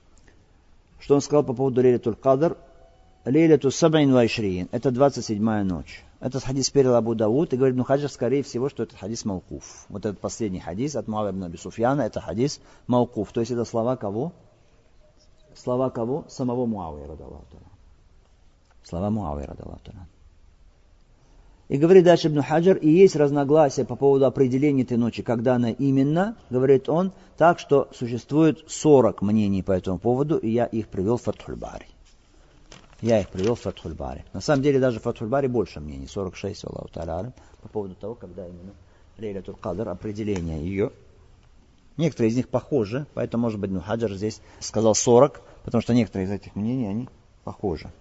Speaker 2: что он сказал по поводу Лейлятуль Кадр: Лейляту саб'ин ва ишриин, это двадцать седьмая ночь. Этот хадис передал Абу Дауд, и говорит Ибн Хаджар, скорее всего, что это хадис маукуф. Вот этот последний хадис от Муавия ибн Аби Суфьяна, это хадис маукуф. То есть это слова кого? Слова кого? Самого Муавия, радиаллаху та'аля. Слова Муавия, радиаллаху та'аля. И говорит дальше Ибн Хаджар, и есть разногласия по поводу определения этой ночи, когда она именно, говорит он, так что существует сорок мнений по этому поводу, и я их привел в Фатхуль Бари. Я их привел в Фатхуль Бари. На самом деле даже в Фатхуль Бари больше мнений, сорок шесть, Аллаху та'аля, по поводу того, когда именно Лейлятуль Кадр, определение ее. Некоторые из них похожи, поэтому, может быть, Ибн Хаджар здесь сказал сорок, потому что некоторые из этих мнений, они похожи.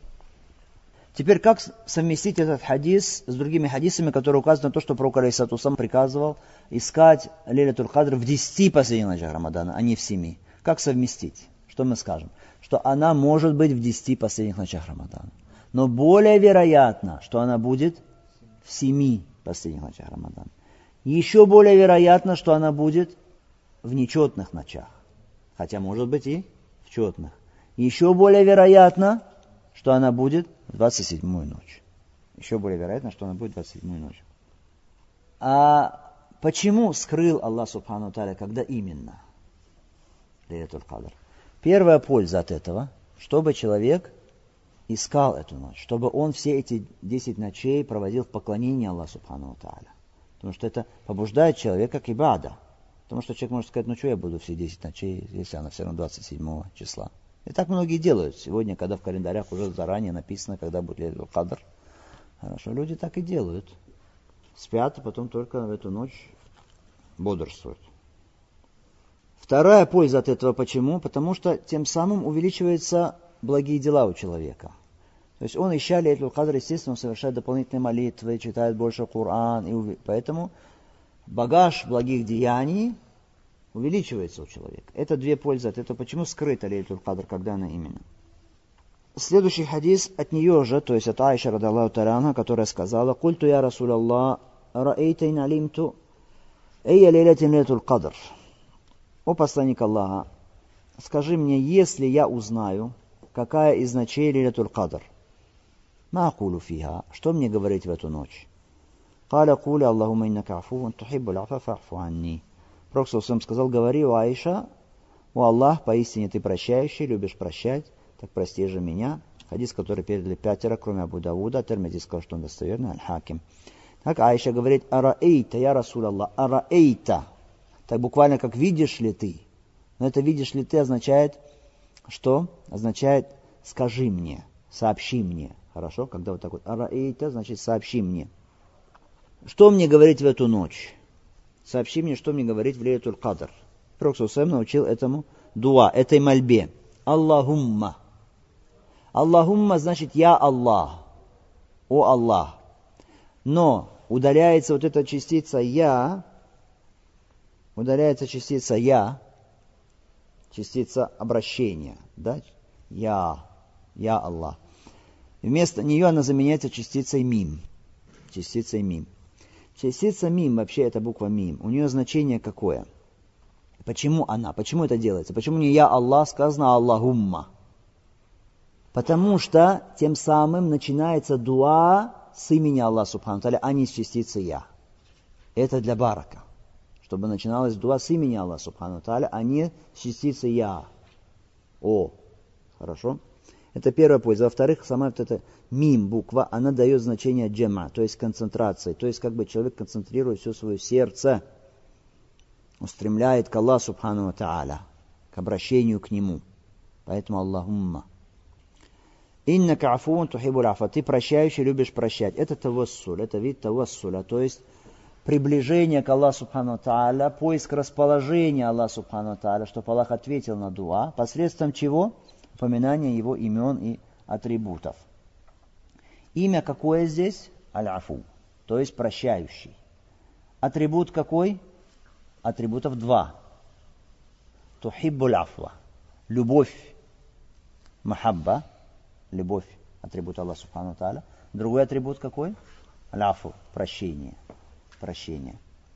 Speaker 2: Теперь, как совместить этот хадис с другими хадисами, которые указывают на то, что пророк, алейхиссалату вассалам, приказывал искать Лейлятуль Кадр в десяти последних ночах Рамадана, а не в семи. Как совместить? Что мы скажем? Что она может быть в десяти последних ночах Рамадана. Но более вероятно, что она будет в семи последних ночах Рамадана. Еще более вероятно, что она будет в нечетных ночах. Хотя может быть и в четных. Еще более вероятно, что она будет в двадцать седьмую ночь. Еще более вероятно, что она будет в двадцать седьмую ночь. А почему скрыл Аллах Субхану Тааля, когда именно Лейлятуль Кадр? Первая польза от этого, чтобы человек искал эту ночь, чтобы он все эти десять ночей проводил в поклонении Аллаху Субхану Тааля. Потому что это побуждает человека к ибада. Потому что человек может сказать: ну что я буду все десять ночей, если она все равно двадцать седьмого числа. И так многие делают. Сегодня, когда в календарях уже заранее написано, когда будет Лейлятуль Кадр. Хорошо, люди так и делают. Спят, а потом только в эту ночь бодрствуют. Вторая польза от этого почему? Потому что тем самым увеличиваются благие дела у человека. То есть он, ища Лейлятуль Кадр, естественно, он совершает дополнительные молитвы, читает больше Коран. И поэтому багаж благих деяний увеличивается у человека. Это две пользы от этого. Почему скрыта Лейлятуль Кадр, когда она именно? Следующий хадис от нее же, то есть от Аиши, радиаллаху та'аля анха, которая сказала: «Культу я Расулаллах, раэйта ин алимту, эйя лейлятин Лейлятуль Кадр». О посланник Аллаха, скажи мне, если я узнаю, какая из ночей Лейлятуль Кадр, ма акулу фиха, что мне говорить в эту ночь? Каля кули Аллахума иннака афуун тухиббуль афа фа'фу анни. Пророк сказал: говори, о Аиша, о Аллах, поистине ты прощающий, любишь прощать, так прости же меня. Хадис, который передали пятеро, кроме Абу Давуда, Тирмизи сказал, что он достоверный, Аль-Хаким. Так Аиша говорит: араэйта, я Расул Аллах, араэйта. Так буквально как видишь ли ты. Но это видишь ли ты означает, что? Означает скажи мне, сообщи мне. Хорошо? Когда вот так вот араэйта, значит сообщи мне. Что мне говорить в эту ночь? Сообщи мне, что мне говорить в Лейлятуль Кадр. Пророк сам научил этому дуа, этой мольбе. Аллахумма. Аллахумма значит я Аллах. О Аллах. Но удаляется вот эта частица я, удаляется частица я, частица обращения. Да? Я, я Аллах. Вместо нее она заменяется частицей мим. Частицей мим. Частица мим, вообще это буква мим, у нее значение какое? Почему она? Почему это делается? Почему не я Аллах сказано Аллахумма? Потому что тем самым начинается дуа с имени Аллаха Субхану Тааля, а не с частицы я. Это для барака. Чтобы начиналась дуа с имени Аллаха Субхану Тааля, а не с частицы я. О, хорошо? Это первая польза. Во-вторых, сама вот эта мим буква, она дает значение джема, то есть концентрации. То есть как бы человек концентрирует все свое сердце, устремляет к Аллаху Субхану Тааля, к обращению к Нему. Поэтому Аллахумма. Иннака афун тухибуль афа. Ты прощающий, любишь прощать. Это тавассуль, это вид тавассуля, то есть приближение к Аллаху Субхану Тааля, поиск расположения Аллаха Субхану Тааля, чтобы Аллах ответил на дуа, посредством чего? Упоминание его имен и атрибутов. Имя какое здесь? Аль-Афу, то есть прощающий. Атрибут какой? Атрибутов два. Тухиббуль афва. Любовь. Махабба. Любовь. Атрибут Аллаха Субхану Тааля. Другой атрибут какой? Аль-Афу. Прощение. Прощение.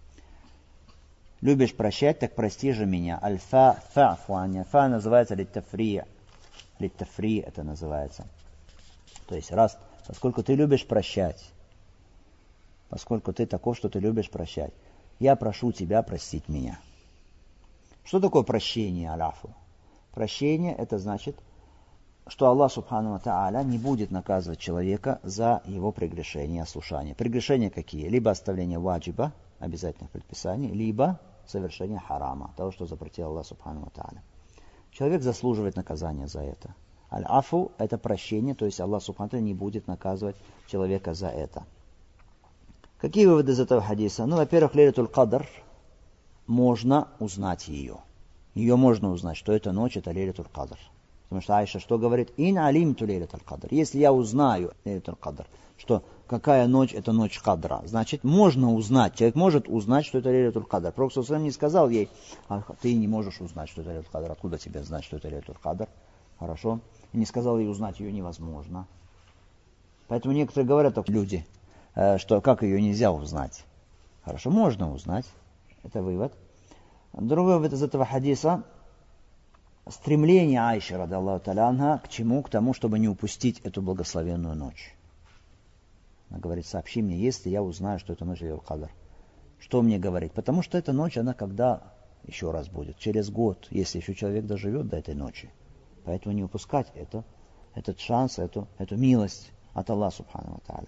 Speaker 2: Любишь прощать, так прости же меня. Аль-фа, фа'фу анни. Фа называется литтафри. Литтафри это называется. То есть, раз, поскольку ты любишь прощать, поскольку ты таков, что ты любишь прощать, я прошу тебя простить меня. Что такое прощение, аляфу? Прощение это значит, что Аллах Субхану Тааля не будет наказывать человека за его прегрешения и ослушания. Прегрешения какие? Либо оставление ваджиба, обязательных предписаний, либо совершение харама, того, что запретил Аллах Субхану Тааля. Человек заслуживает наказания за это. Аль-Афу – это прощение, то есть Аллах Субхану Тааля не будет наказывать человека за это. Какие выводы из этого хадиса? Ну, во-первых, Лейлатуль Кадр, можно узнать ее. Ее можно узнать, что эта ночь – это Лейлатуль Кадр. Потому что Айша что говорит? Ин алимту Лейлатуль Кадр. Если я узнаю Лейлатуль Кадр, что какая ночь – это ночь Кадра, значит, можно узнать. Человек может узнать, что это Лейлатуль Кадр. Пророк саллаллаху алейхи ва саллям не сказал ей, а ты не можешь узнать, что это Лейлатуль Кадр. Откуда тебе знать, что это Лейлатуль Кадр? Хорошо. И не сказал ей, узнать ее невозможно. Поэтому некоторые говорят, люди, что как ее нельзя узнать. Хорошо, можно узнать. Это вывод. Другой вывод из этого хадиса. Стремление Айши, ради Аллаху та'аля анха, к чему? К тому, чтобы не упустить эту благословенную ночь. Она говорит, сообщи мне, если я узнаю, что это ночь Лейлатуль Кадр. Что мне говорить? Потому что эта ночь, она когда еще раз будет? Через год, если еще человек доживет до этой ночи. Поэтому не упускать это, этот шанс, эту, эту милость от Аллаха Субхану Тааля.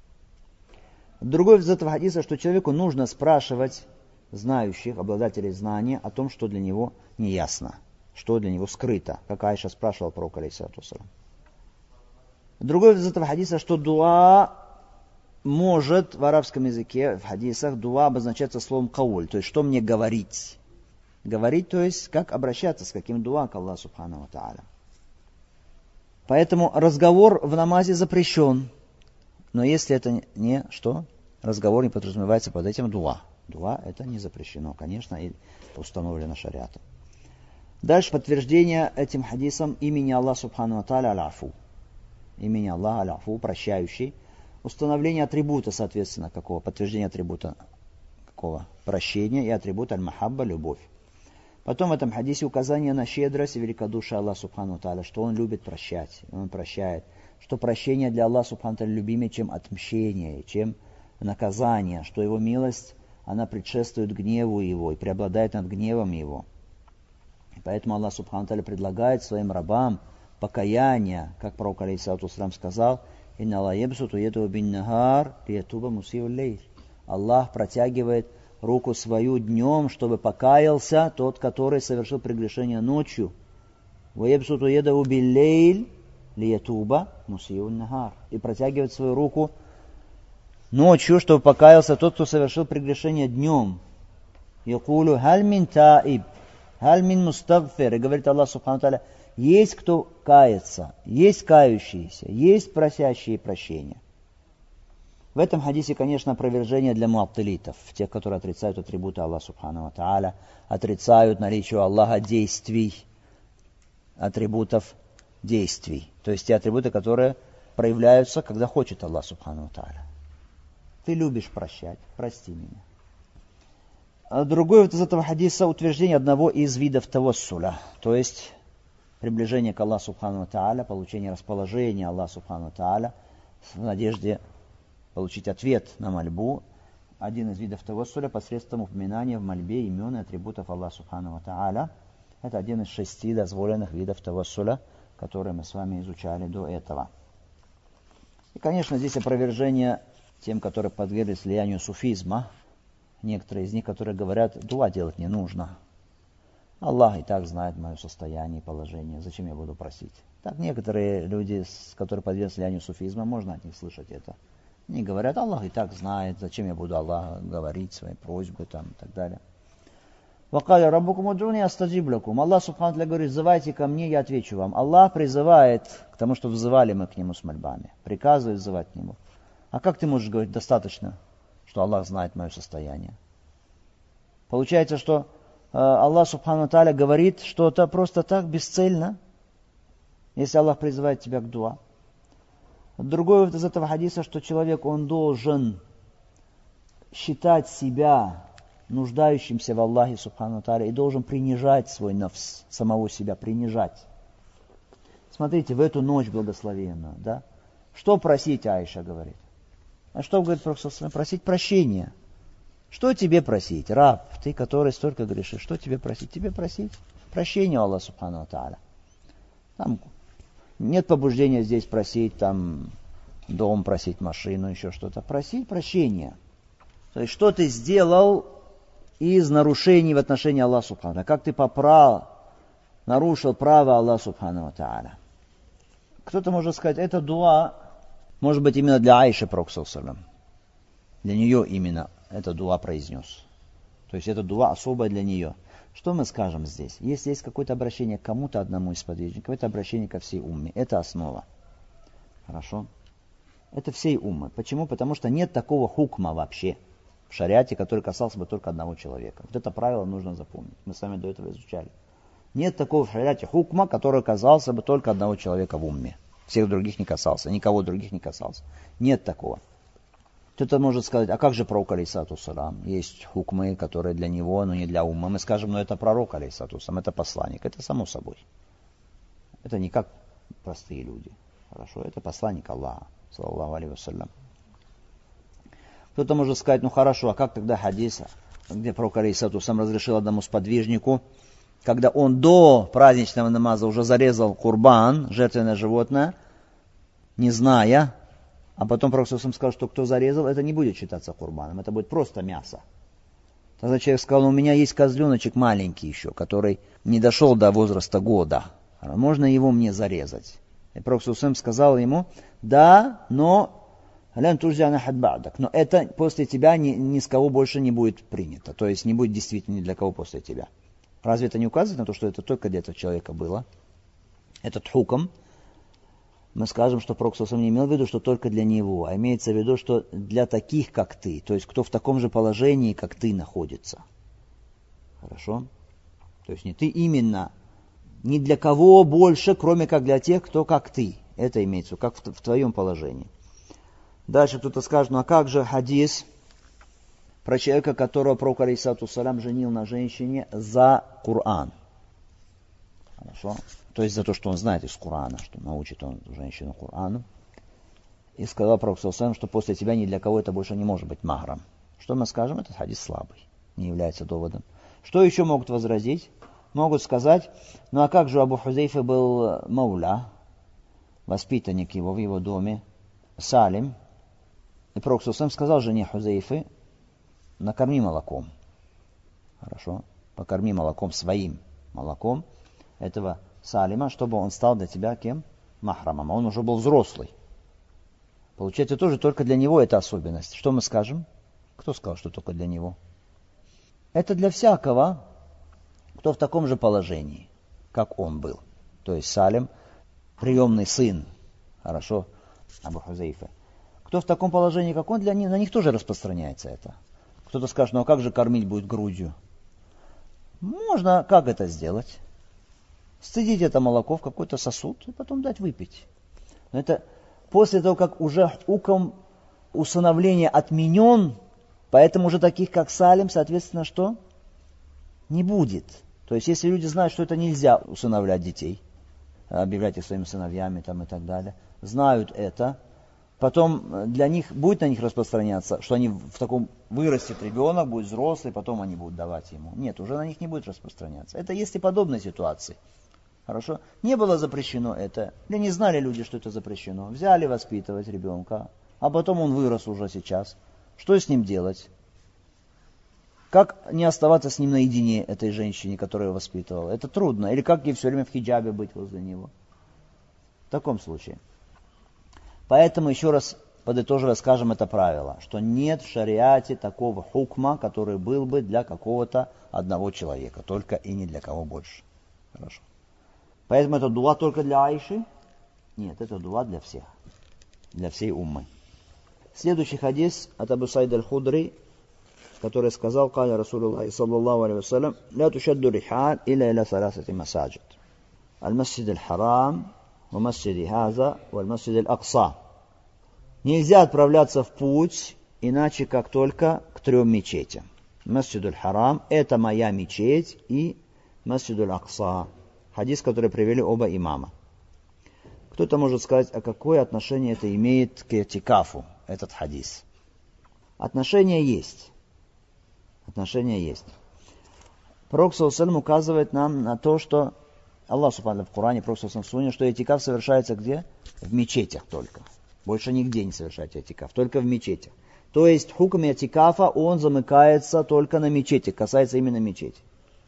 Speaker 2: Другой из этого хадиса, что человеку нужно спрашивать знающих, обладателей знания о том, что для него не ясно, что для него скрыто, как Айша спрашивала пророка алейхиссалату вассалям. Другой из этого хадиса, что дуа может в арабском языке, в хадисах, дуа обозначается словом кауль, то есть что мне говорить. Говорить, то есть как обращаться, с каким дуа к Аллаху Субхану Тааля. Поэтому разговор в намазе запрещен. Но если это не что? Разговор не подразумевается под этим дуа. Дуа это не запрещено, конечно, и установлено шариатом. Дальше подтверждение этим хадисом имени Аллаха Субхану Тааля Аль-Афу. Имени Аллаха Аль-Афу, прощающий. Установление атрибута, соответственно, какого? Подтверждение атрибута какого? Прощения и атрибута аль-махабба, любовь. Потом в этом хадисе указание на щедрость и великодушие Аллаха Субхану Тааля, что Он любит прощать, и Он прощает. Что прощение для Аллаха Субхану Тааля любимее, чем отмщение, чем наказание, что Его милость, она предшествует гневу Его и преобладает над гневом Его. И поэтому Аллах Субхану Тааля предлагает своим рабам покаяние, как пророк алейхиссалату вассалям сказал, «Инна Аллах ябсуту яду бин нахар лиятуба мусиу лейль». Аллах протягивает руку свою днем, чтобы покаялся тот, который совершил прегрешение ночью. «Ваябсуту яду бин лейль лиятуба мусиу нахар». И протягивает свою руку ночью, чтобы покаялся тот, кто совершил прегрешение днем. «Якулу халь мин таиб, халь мин мустагфир». И говорит Аллах Субхану Тааля, есть кто кается, есть кающиеся, есть просящие прощения. В этом хадисе, конечно, опровержение для муаттилитов, тех, которые отрицают атрибуты Аллаха Субхану Тааля, отрицают наличие Аллаха действий, атрибутов действий. То есть те атрибуты, которые проявляются, когда хочет Аллах Субхану Тааля. Ты любишь прощать, прости меня. А другое вот из этого хадиса утверждение одного из видов тавассуля, то есть приближение к Аллаху Субхану Тааля, получение расположения Аллаха Субхану Тааля в надежде получить ответ на мольбу. Один из видов тавассуля посредством упоминания в мольбе имен и атрибутов Аллаха Субхану Тааля. Это один из шести дозволенных видов тавассуля, которые мы с вами изучали до этого. И, конечно, здесь опровержение тем, которые подверглись влиянию суфизма. Некоторые из них, которые говорят, дуа делать не нужно. Аллах и так знает мое состояние и положение. Зачем я буду просить? Так некоторые люди, которые подвержены влиянию суфизма, можно от них слышать это. Они говорят, Аллах и так знает, зачем я буду Аллаху говорить свои просьбы там, и так далее. وَقَالَ رَبُّكُمْ удрuni астаджиб лакум. Аллах субхану ва тааля говорит, взывайте ко мне, я отвечу вам. Аллах призывает к тому, что взывали мы к Нему с мольбами. Приказывает взывать к Нему. А как ты можешь говорить, достаточно, что Аллах знает мое состояние? Получается, что э, Аллах субхану ва тааля говорит что-то просто так, бесцельно, если Аллах призывает тебя к дуа. Другой вывод из этого хадиса, что человек, он должен считать себя нуждающимся в Аллахе субхану ва тааля и должен принижать свой нафс, самого себя принижать. Смотрите, в эту ночь благословенную, да? Что просить, Аиша говорит? А что говорит Пророк? Просить прощения. Что тебе просить, раб, ты, который столько грешишь, что тебе просить? Тебе просить прощения у Аллаха субхану ва тааля. Там нет побуждения здесь просить там дом, просить машину, еще что-то. Просить прощения. То есть, что ты сделал из нарушений в отношении Аллаха субхану ва тааля. Как ты поправ, нарушил право Аллаха субхану ва тааля. Кто-то может сказать, это дуа, может быть, именно для Аиши Пророк саллаллаху алейхи ва саллям. Для нее именно это дуа произнес. То есть, это дуа особое для нее. Что мы скажем здесь? Если есть какое-то обращение к кому-то одному из подвижников, это обращение ко всей умме. Это основа. Хорошо? Это всей уммы. Почему? Потому что нет такого хукма вообще в шариате, который касался бы только одного человека. Вот это правило нужно запомнить. Мы с вами до этого изучали. Нет такого в шариате хукма, который касался бы только одного человека в умме. Всех других не касался, никого других не касался. Нет такого. Кто-то может сказать, а как же пророк алейхиссалату вассалям? Есть хукмы, которые для него, но не для умма. Мы скажем, ну это пророк алейхиссалату вассалям, это посланник. Это само собой. Это не как простые люди. Хорошо, это посланник Аллаха, саллаллаху алейхи вассалям. Кто-то может сказать, ну хорошо, а как тогда хадис, где пророк алейхиссалату вассалям разрешил одному сподвижнику, когда он до праздничного намаза уже зарезал курбан, жертвенное животное, не зная, а потом Пророк саллаллаху алейхи ва саллям сказал, что кто зарезал, это не будет считаться курбаном, это будет просто мясо. Тогда человек сказал, у меня есть козленочек маленький еще, который не дошел до возраста года. Можно его мне зарезать? И Пророк саллаллаху алейхи ва саллям сказал ему, да, но но это после тебя ни, ни с кого больше не будет принято. То есть не будет действительно ни для кого после тебя. Разве это не указывает на то, что это только для этого человека было? Этот хукм. Мы скажем, что Пророк саллаллаху алейхи ва саллям не имел в виду, что только для него, а имеется в виду, что для таких, как ты, то есть кто в таком же положении, как ты, находится. Хорошо? То есть не ты именно, ни для кого больше, кроме как для тех, кто как ты. Это имеется в виду, как в, в твоем положении. Дальше кто-то скажет, ну а как же хадис про человека, которого Пророк алейхиссалату вассалям женил на женщине за Коран? Хорошо? То есть за то, что он знает из Корана, что научит он женщину Корану. И сказал Пророк саллаллаху алейхи ва саллям, что после тебя ни для кого это больше не может быть махрам. Что мы скажем? Этот хадис слабый, не является доводом. Что еще могут возразить? Могут сказать, ну а как же Абу Хузейфа был мауля, воспитанник его в его доме, Салим. И Пророк саллаллаху алейхи ва саллям сказал жене Хузейфы, накорми молоком. Хорошо? Покорми молоком, своим молоком этого Салима, чтобы он стал для тебя кем? Махрамом. Он уже был взрослый. Получается, тоже только для него это особенность. Что мы скажем? Кто сказал, что только для него? Это для всякого, кто в таком же положении, как он был. То есть Салим, приемный сын, хорошо, Абу Хузейфа. Кто в таком положении, как он, для них, на них тоже распространяется это. Кто-то скажет, ну а как же кормить будет грудью? Можно, как это сделать? Сцедить это молоко в какой-то сосуд и потом дать выпить. Но это после того, как уже хукм усыновления отменен, поэтому уже таких, как Салим, соответственно, что? Не будет. То есть, если люди знают, что это нельзя усыновлять детей, объявлять их своими сыновьями там, и так далее, знают это, потом для них будет на них распространяться, что они в таком вырастет ребенок, будет взрослый, потом они будут давать ему. Нет, уже на них не будет распространяться. Это есть и подобные ситуации. Хорошо? Не было запрещено это. Или не знали люди, что это запрещено. Взяли воспитывать ребенка, а потом он вырос уже сейчас. Что с ним делать? Как не оставаться с ним наедине, этой женщине, которая его воспитывала? Это трудно. Или как ей все время в хиджабе быть возле него? таком случае. Поэтому еще раз подытоживая, скажем это правило, что нет в шариате такого хукма, который был бы для какого-то одного человека, только и не для кого больше. Хорошо. Поэтому это дуа только для Аиши? Нет, это дуа для всех, для всей уммы. Следующий хадис от Абу Саида аль-Худри, который сказал: «Каля Расулуллахи саллаллаху алейхи вассалям, ля тушадду рихаль иля иля саласати масаджид. Аль-Масджид аль-Харам, ва масджиди хаза, ва аль-Масджид аль-Акса». Нельзя отправляться в путь, иначе как только к трем мечетям. Масджид аль-Харам – это моя мечеть, и Масджид аль-Акса. Хадис, который привели оба имама. Кто-то может сказать, а какое отношение это имеет к этикафу, этот хадис. Отношение есть. Отношение есть. Пророк саллаллаху алейхи ва саллям указывает нам на то, что Аллах субхану в Коране, Пророк саллаллаху алейхи ва саллям, что этикаф совершается где? В мечетях только. Больше нигде не совершается этикаф, только в мечетях. То есть хукм этикафа, он замыкается только на мечети, касается именно мечети.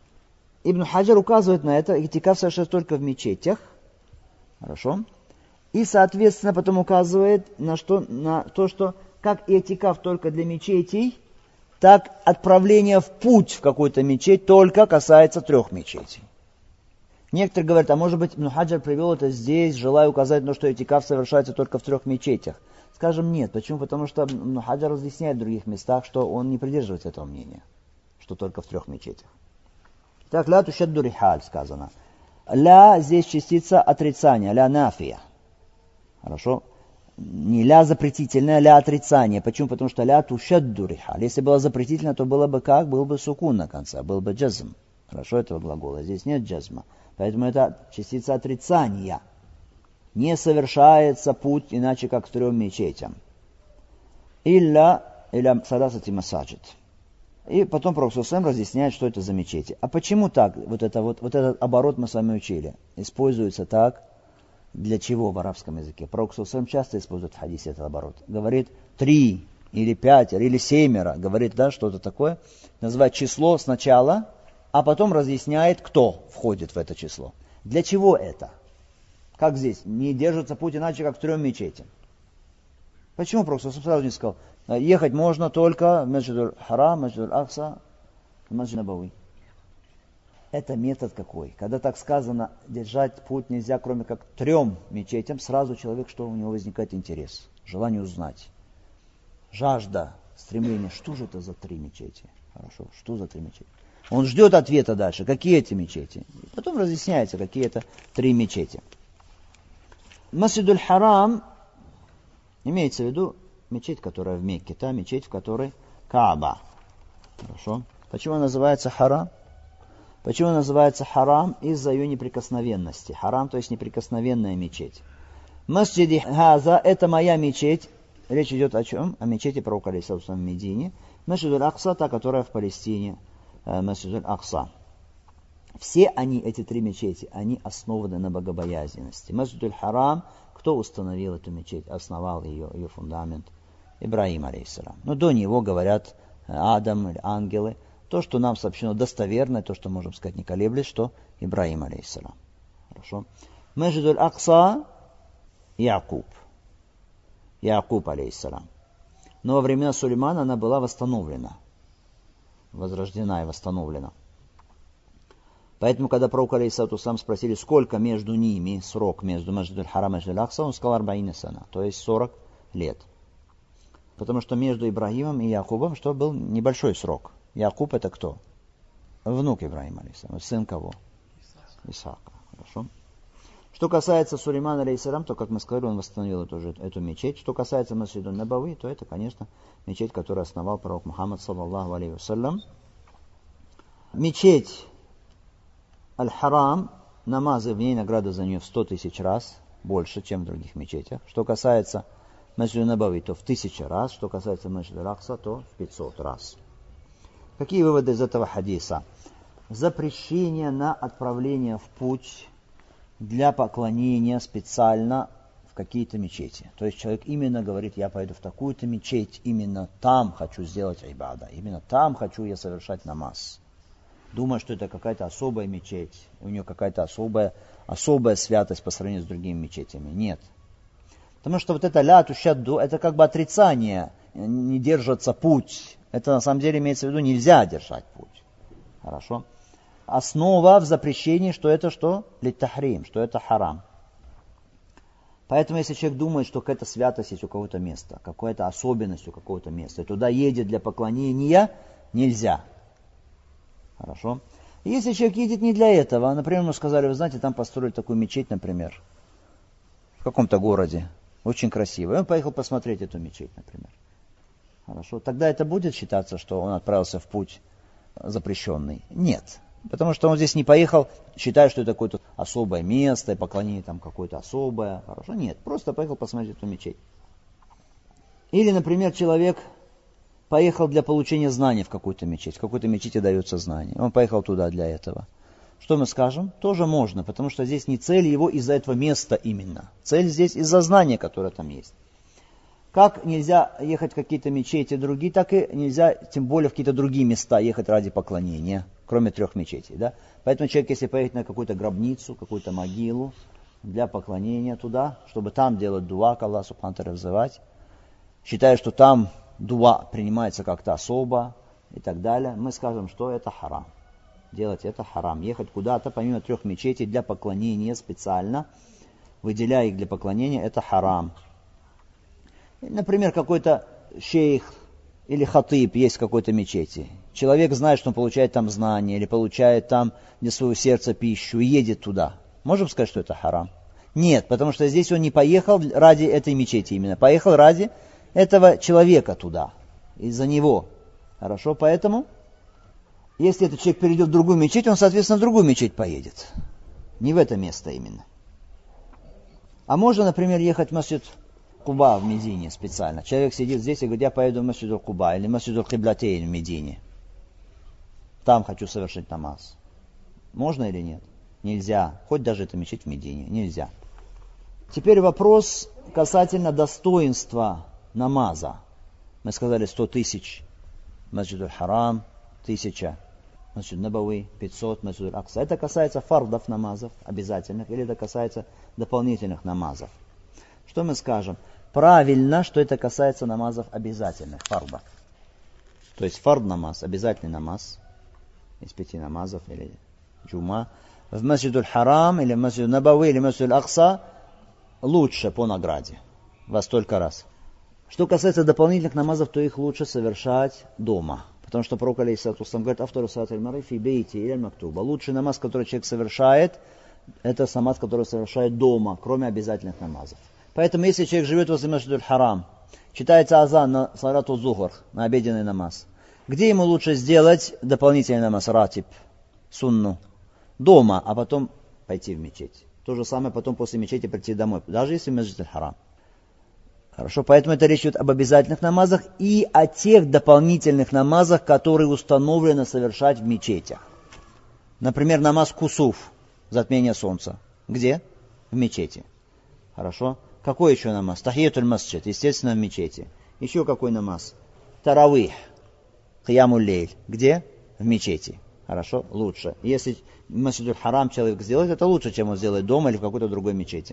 Speaker 2: Ибн Хаджар указывает на это, этикаф совершается только в мечетях. Хорошо. И, соответственно, потом указывает на, что, на то, что как этикаф только для мечетей, так отправление в путь в какую-то мечеть только касается трех мечетей. Некоторые говорят, а может быть, Ибн Хаджар привел это здесь, желая указать на то, что этикаф совершается только в трех мечетях. Скажем, нет. Почему? Потому что Ибн Хаджар разъясняет в других местах, что он не придерживается этого мнения, что только в трех мечетях. Так, ля тушадду рихаль сказано. Ля здесь частица отрицания, ля нафия. Хорошо? Не ля запретительная, ля отрицание. Почему? Потому что ля тушадду рихаль. Если было запретительно, то было бы как? Был бы сукун на конце, был бы джазм. Хорошо, этого глагола. Здесь нет джазма. Поэтому это частица отрицания. Не совершается путь иначе как к трем мечетям. Илля, илля саласати масаджид. И потом Пророк саллаллаху алейхи ва саллям разъясняет, что это за мечети. А почему так? Вот, это, вот, вот этот оборот мы с вами учили. Используется так. Для чего в арабском языке? Пророк саллаллаху алейхи ва саллям часто использует в хадисе этот оборот. Говорит три, или пятеро, или семеро. Говорит, да, что-то такое. Называет число сначала, а потом разъясняет, кто входит в это число. Для чего это? Как здесь? Не держится путь иначе, как к трем мечетям. Почему Пророк саллаллаху алейхи ва саллям сразу не сказал? Ехать можно только в Масджид аль-Харам, Масджид аль-Акса, Масджид Набави. Это метод какой? Когда так сказано, держать путь нельзя, кроме как трем мечетям, сразу человек, что у него возникает интерес, желание узнать. Жажда, стремление, что же это за три мечети? Хорошо, что за три мечети? Он ждет ответа дальше, какие эти мечети. И потом разъясняется, какие это три мечети. Масджид аль-Харам имеется в виду мечеть, которая в Мекке, та мечеть, в которой Кааба. Хорошо. Почему она называется Харам? Почему она называется Харам? Из-за ее неприкосновенности. Харам, то есть неприкосновенная мечеть. Масджиди Хаза, это моя мечеть. Речь идет о чем? О мечети пророка алейхиссалату ва саллям в Медине. Масджид аль-Акса, та, которая в Палестине. Масджид аль-Акса. Все они, эти три мечети, они основаны на богобоязненности. Масджид аль-Харам, кто установил эту мечеть, основал ее, ее фундамент? Ибрахим алейхиссалам. Но до него говорят Адам или ангелы. То, что нам сообщено достоверно, то, что можем сказать не колеблясь, что Ибрахим алейхиссалам. Хорошо. Масджид аль-Акса Якуб. Якуб алейхиссалам. Но во времена Сулеймана она была восстановлена. Возрождена и восстановлена. Поэтому, когда пророк алейхиссалату ва саллям спросили, сколько между ними, срок между Масджид аль-Харам и Масджид аль-Акса, он сказал арбаина сана, то есть сорок лет. Потому что между Ибрахимом и Якубом что был небольшой срок. Якуб это кто? Внук Ибрахима алейхиссалам. Сын кого? Исаака. Хорошо. Что касается Сулеймана алейхиссалам, то, как мы сказали, он восстановил эту, эту мечеть. Что касается Масджида Набави, то это, конечно, мечеть, которую основал пророк Мухаммад саллаллаху алейхи вассалям. Мечеть Аль-Харам, намазы в ней, награда за нее в сто тысяч раз больше, чем в других мечетях. Что касается Масджида Набави, то в тысячу раз. Что касается Масджида Аль-Акса, то в пятьсот раз. Какие выводы из этого хадиса? Запрещение на отправление в путь для поклонения специально в какие-то мечети. То есть человек именно говорит, я пойду в такую-то мечеть, именно там хочу сделать ибада, именно там хочу я совершать намаз. думая, что это какая-то особая мечеть, у нее какая-то особая, особая святость по сравнению с другими мечетями. Нет. Потому что вот это ля тушадду, это как бы отрицание, не держится путь. Это на самом деле имеется в виду, нельзя держать путь. Хорошо? Основа в запрещении, что это что? Литтахрим, что это харам. Поэтому если человек думает, что какая-то святость есть у какого-то места, какая-то особенность у какого-то места, и туда едет для поклонения, нельзя. Хорошо? И если человек едет не для этого, например, ему сказали, вы знаете, там построили такую мечеть, например, в каком-то городе, очень красиво, и он поехал посмотреть эту мечеть, например. Хорошо? Тогда это будет считаться, что он отправился в путь запрещенный? Нет. Потому что он здесь не поехал, считая, что это какое-то особое место, и поклонение там какое-то особое. Хорошо? Нет. Просто поехал посмотреть эту мечеть. Или, например, человек поехал для получения знаний в какую-то мечеть. В какой-то мечети дается знание. Он поехал туда для этого. Что мы скажем? Тоже можно, потому что здесь не цель его из-за этого места именно. Цель здесь из-за знания, которое там есть. Как нельзя ехать в какие-то мечети другие, так и нельзя, тем более в какие-то другие места ехать ради поклонения, кроме трех мечетей. Да? Поэтому человек, если поехать на какую-то гробницу, какую-то могилу для поклонения туда, чтобы там делать дуа, к Аллаху субхану ва тааля взывать, считая, что там дуа принимается как-то особо и так далее, мы скажем, что это харам. Делать это харам. Ехать куда-то, помимо трех мечетей, для поклонения специально, выделяя их для поклонения, это харам. Например, какой-то шейх или хатыб есть в какой-то мечети. Человек знает, что он получает там знания, или получает там для своего сердца пищу, и едет туда. Можем сказать, что это харам? Нет, потому что здесь он не поехал ради этой мечети именно. Поехал ради этого человека туда, из-за него. Хорошо, поэтому, если этот человек перейдет в другую мечеть, он, соответственно, в другую мечеть поедет. Не в это место именно. А можно, например, ехать в масджид Куба в Медине специально. Человек сидит здесь и говорит, я поеду в масджид Куба или в масджид Киблатейн в Медине. Там хочу совершить намаз. Можно или нет? Нельзя. Хоть даже это мечеть в Медине. Нельзя. Теперь вопрос касательно достоинства намаза. Мы сказали сто тысяч. Масджид аль-Харам, тысяча. Масджид Набави, пятьсот, Масджид аль-Акса. Это касается фардов намазов обязательных, или это касается дополнительных намазов. Что мы скажем? Правильно, что это касается намазов обязательных, фардов. То есть фард намаз, обязательный намаз, из пяти намазов, или джума. В Масджид аль-Харам, или Масджид Набави, или Масджид аль-Акса лучше по награде. Во столько раз. Что касается дополнительных намазов, то их лучше совершать дома. Потому что пророк алейхиссалату вассалям говорит, автору салат аль-мари фи бейти или аль-мактуба. Лучший намаз, который человек совершает, это намаз, который совершает дома, кроме обязательных намазов. Поэтому, если человек живет возле Масджид аль-Харам, читается азан на салату зухр, на обеденный намаз, где ему лучше сделать дополнительный намаз, ратиб, сунну? Дома, а потом пойти в мечеть. То же самое потом после мечети прийти домой, даже если Масджид аль-Харам. Хорошо, поэтому это речь идет об обязательных намазах и о тех дополнительных намазах, которые установлено совершать в мечетях. Например, намаз кусуф, затмение солнца. Где? В мечети. Хорошо. Какой еще намаз? Тахиятуль масджид, естественно, в мечети. Еще какой намаз? Таравих, киямуль лейль. Где? В мечети. Хорошо, лучше. Если Масджид аль-Харам человек сделает, это лучше, чем он сделает дома или в какой-то другой мечети.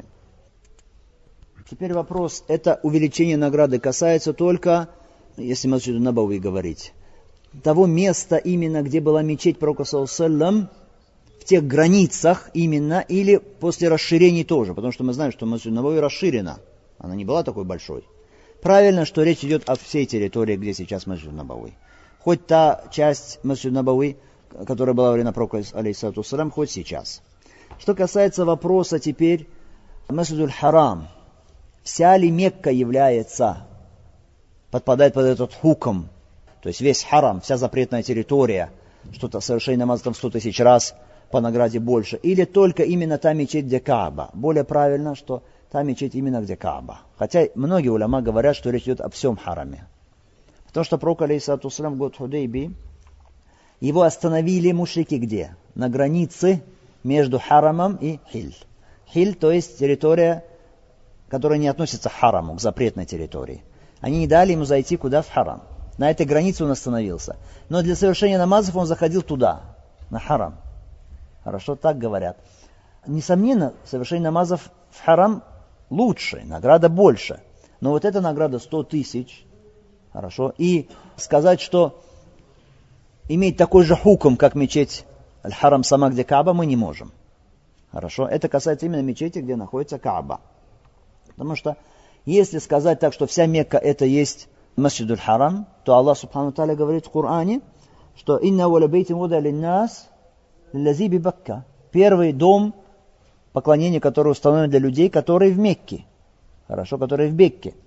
Speaker 2: Теперь вопрос, это увеличение награды касается только, если Масджид Набави говорить, того места именно, где была мечеть пророка саллаллаху алейхи ва саллям, в тех границах именно, или после расширений тоже, потому что мы знаем, что Масджид Набави расширена, она не была такой большой. Правильно, что речь идет о всей территории, где сейчас Масджид Набави. Хоть та часть Масджид Набави, которая была во время пророка алейхиссалату вассалям, хоть сейчас. Что касается вопроса теперь Масджид аль-Харам, вся ли Мекка является, подпадает под этот хукм, то есть весь харам, вся запретная территория, что-то совершение намаза там сто тысяч раз, по награде больше, или только именно та мечеть, где Кааба. Более правильно, что та мечеть именно где Кааба. Хотя многие уляма говорят, что речь идет о всем хараме. Потому что пророк алейхиссалату вассалям в год Худейби, его остановили мушрики где? На границе между харамом и хиль. Хиль, то есть территория, которая не относится к хараму, к запретной территории. Они не дали ему зайти куда? В харам. На этой границе он остановился. Но для совершения намазов он заходил туда. на харам. Хорошо, так говорят. Несомненно, совершение намазов в харам лучше, награда больше. Но вот эта награда сто тысяч, хорошо, и сказать, что иметь такой же хукм, как мечеть Аль-Харам сама, где Кааба, мы не можем. Хорошо, это касается именно мечети, где находится Кааба. Потому что если сказать так, что вся Мекка это есть Масджид Аль-Харам, то Аллах Субхану Тааля говорит в Коране, что «Инна валя бейтин вуда линнас лази би Бакка». Первый дом поклонения, который установлен для людей, которые в Мекке. Хорошо, которые в Бекке.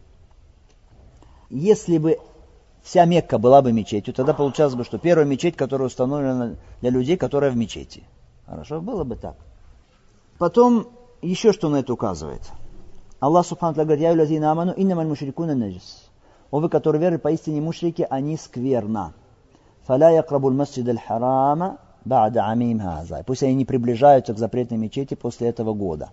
Speaker 2: Если бы вся Мекка была бы мечетью, тогда получалось бы, что первая мечеть, которая установлена для людей, которая в мечети. Хорошо, было бы так. Потом еще что на это указывает. Аллах Субхану Тааля говорит: «Я юлазина аману иннамаль мушрикуна наджис». О вы, которые веры, поистине мушрики, они скверна. «Фаля якрабуль масджид аль-харама ба'да амим хаза». Пусть они не приближаются к запретной мечети после этого года.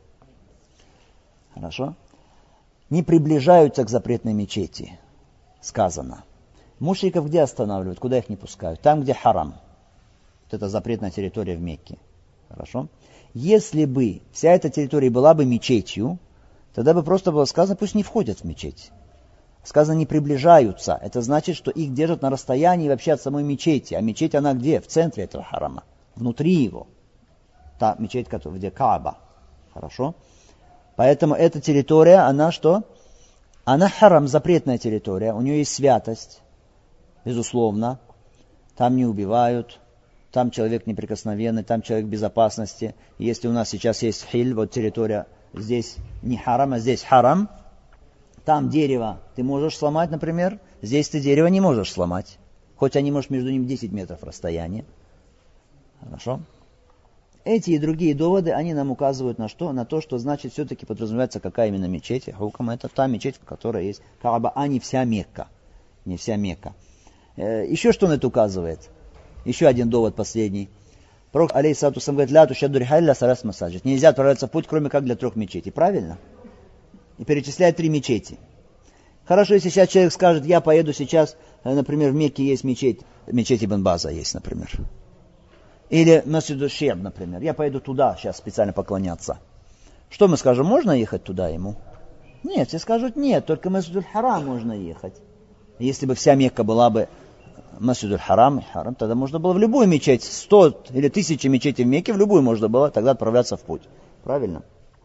Speaker 2: Хорошо? Не приближаются к запретной мечети, сказано. Мушриков где останавливают? Куда их не пускают? Там, где харам. Вот это запретная территория в Мекке. Хорошо? Если бы вся эта территория была бы мечетью, тогда бы просто было сказано, пусть не входят в мечеть. Сказано, не приближаются. Это значит, что их держат на расстоянии вообще от самой мечети. А мечеть, она где? В центре этого харама. Внутри его. Та мечеть, где Кааба. Хорошо? Поэтому эта территория, она что? Она харам, запретная территория. У нее есть святость. Безусловно. Там не убивают. Там человек неприкосновенный. Там человек в безопасности. Если у нас сейчас есть хиль, вот территория, здесь не харам, а здесь харам. Там дерево ты можешь сломать, например. Здесь ты дерево не можешь сломать. Хоть они, может, между ними десять метров расстояния. Хорошо? Эти и другие доводы, они нам указывают на что? На то, что значит все-таки подразумевается, какая именно мечеть. Хукам это та мечеть, в которой есть Кааба, а не вся Мекка. Не вся Мекка. Э, еще что на это указывает? Еще один довод последний. Пророк алейхиссалату вассалям говорит: «Ля тушадду рихаль ля салас масаджид». Нельзя отправляться в путь, кроме как для трех мечетей. Правильно? И перечисляет три мечети. Хорошо, если сейчас человек скажет: я поеду сейчас, например, в Мекке есть мечеть, мечеть Ибн База есть, например. Или Масджид Шиаб, например. Я поеду туда сейчас специально поклоняться. Что мы скажем, можно ехать туда ему? Нет, все скажут нет, только Масджид Аль-Харам можно ехать. Если бы вся Мекка была бы Масджид Аль-Харам, Харам, тогда можно было в любую мечеть, сто или тысячи мечетей в Мекке, в любую можно было тогда отправляться в путь. Правильно?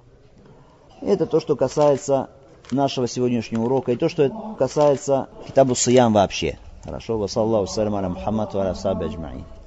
Speaker 2: Это то, что касается нашего сегодняшнего урока, и то, что касается Китабу Сиям вообще. Хорошо? Ва саллаллаху салям аля Мухаммад ва аля асхаби аджмаин.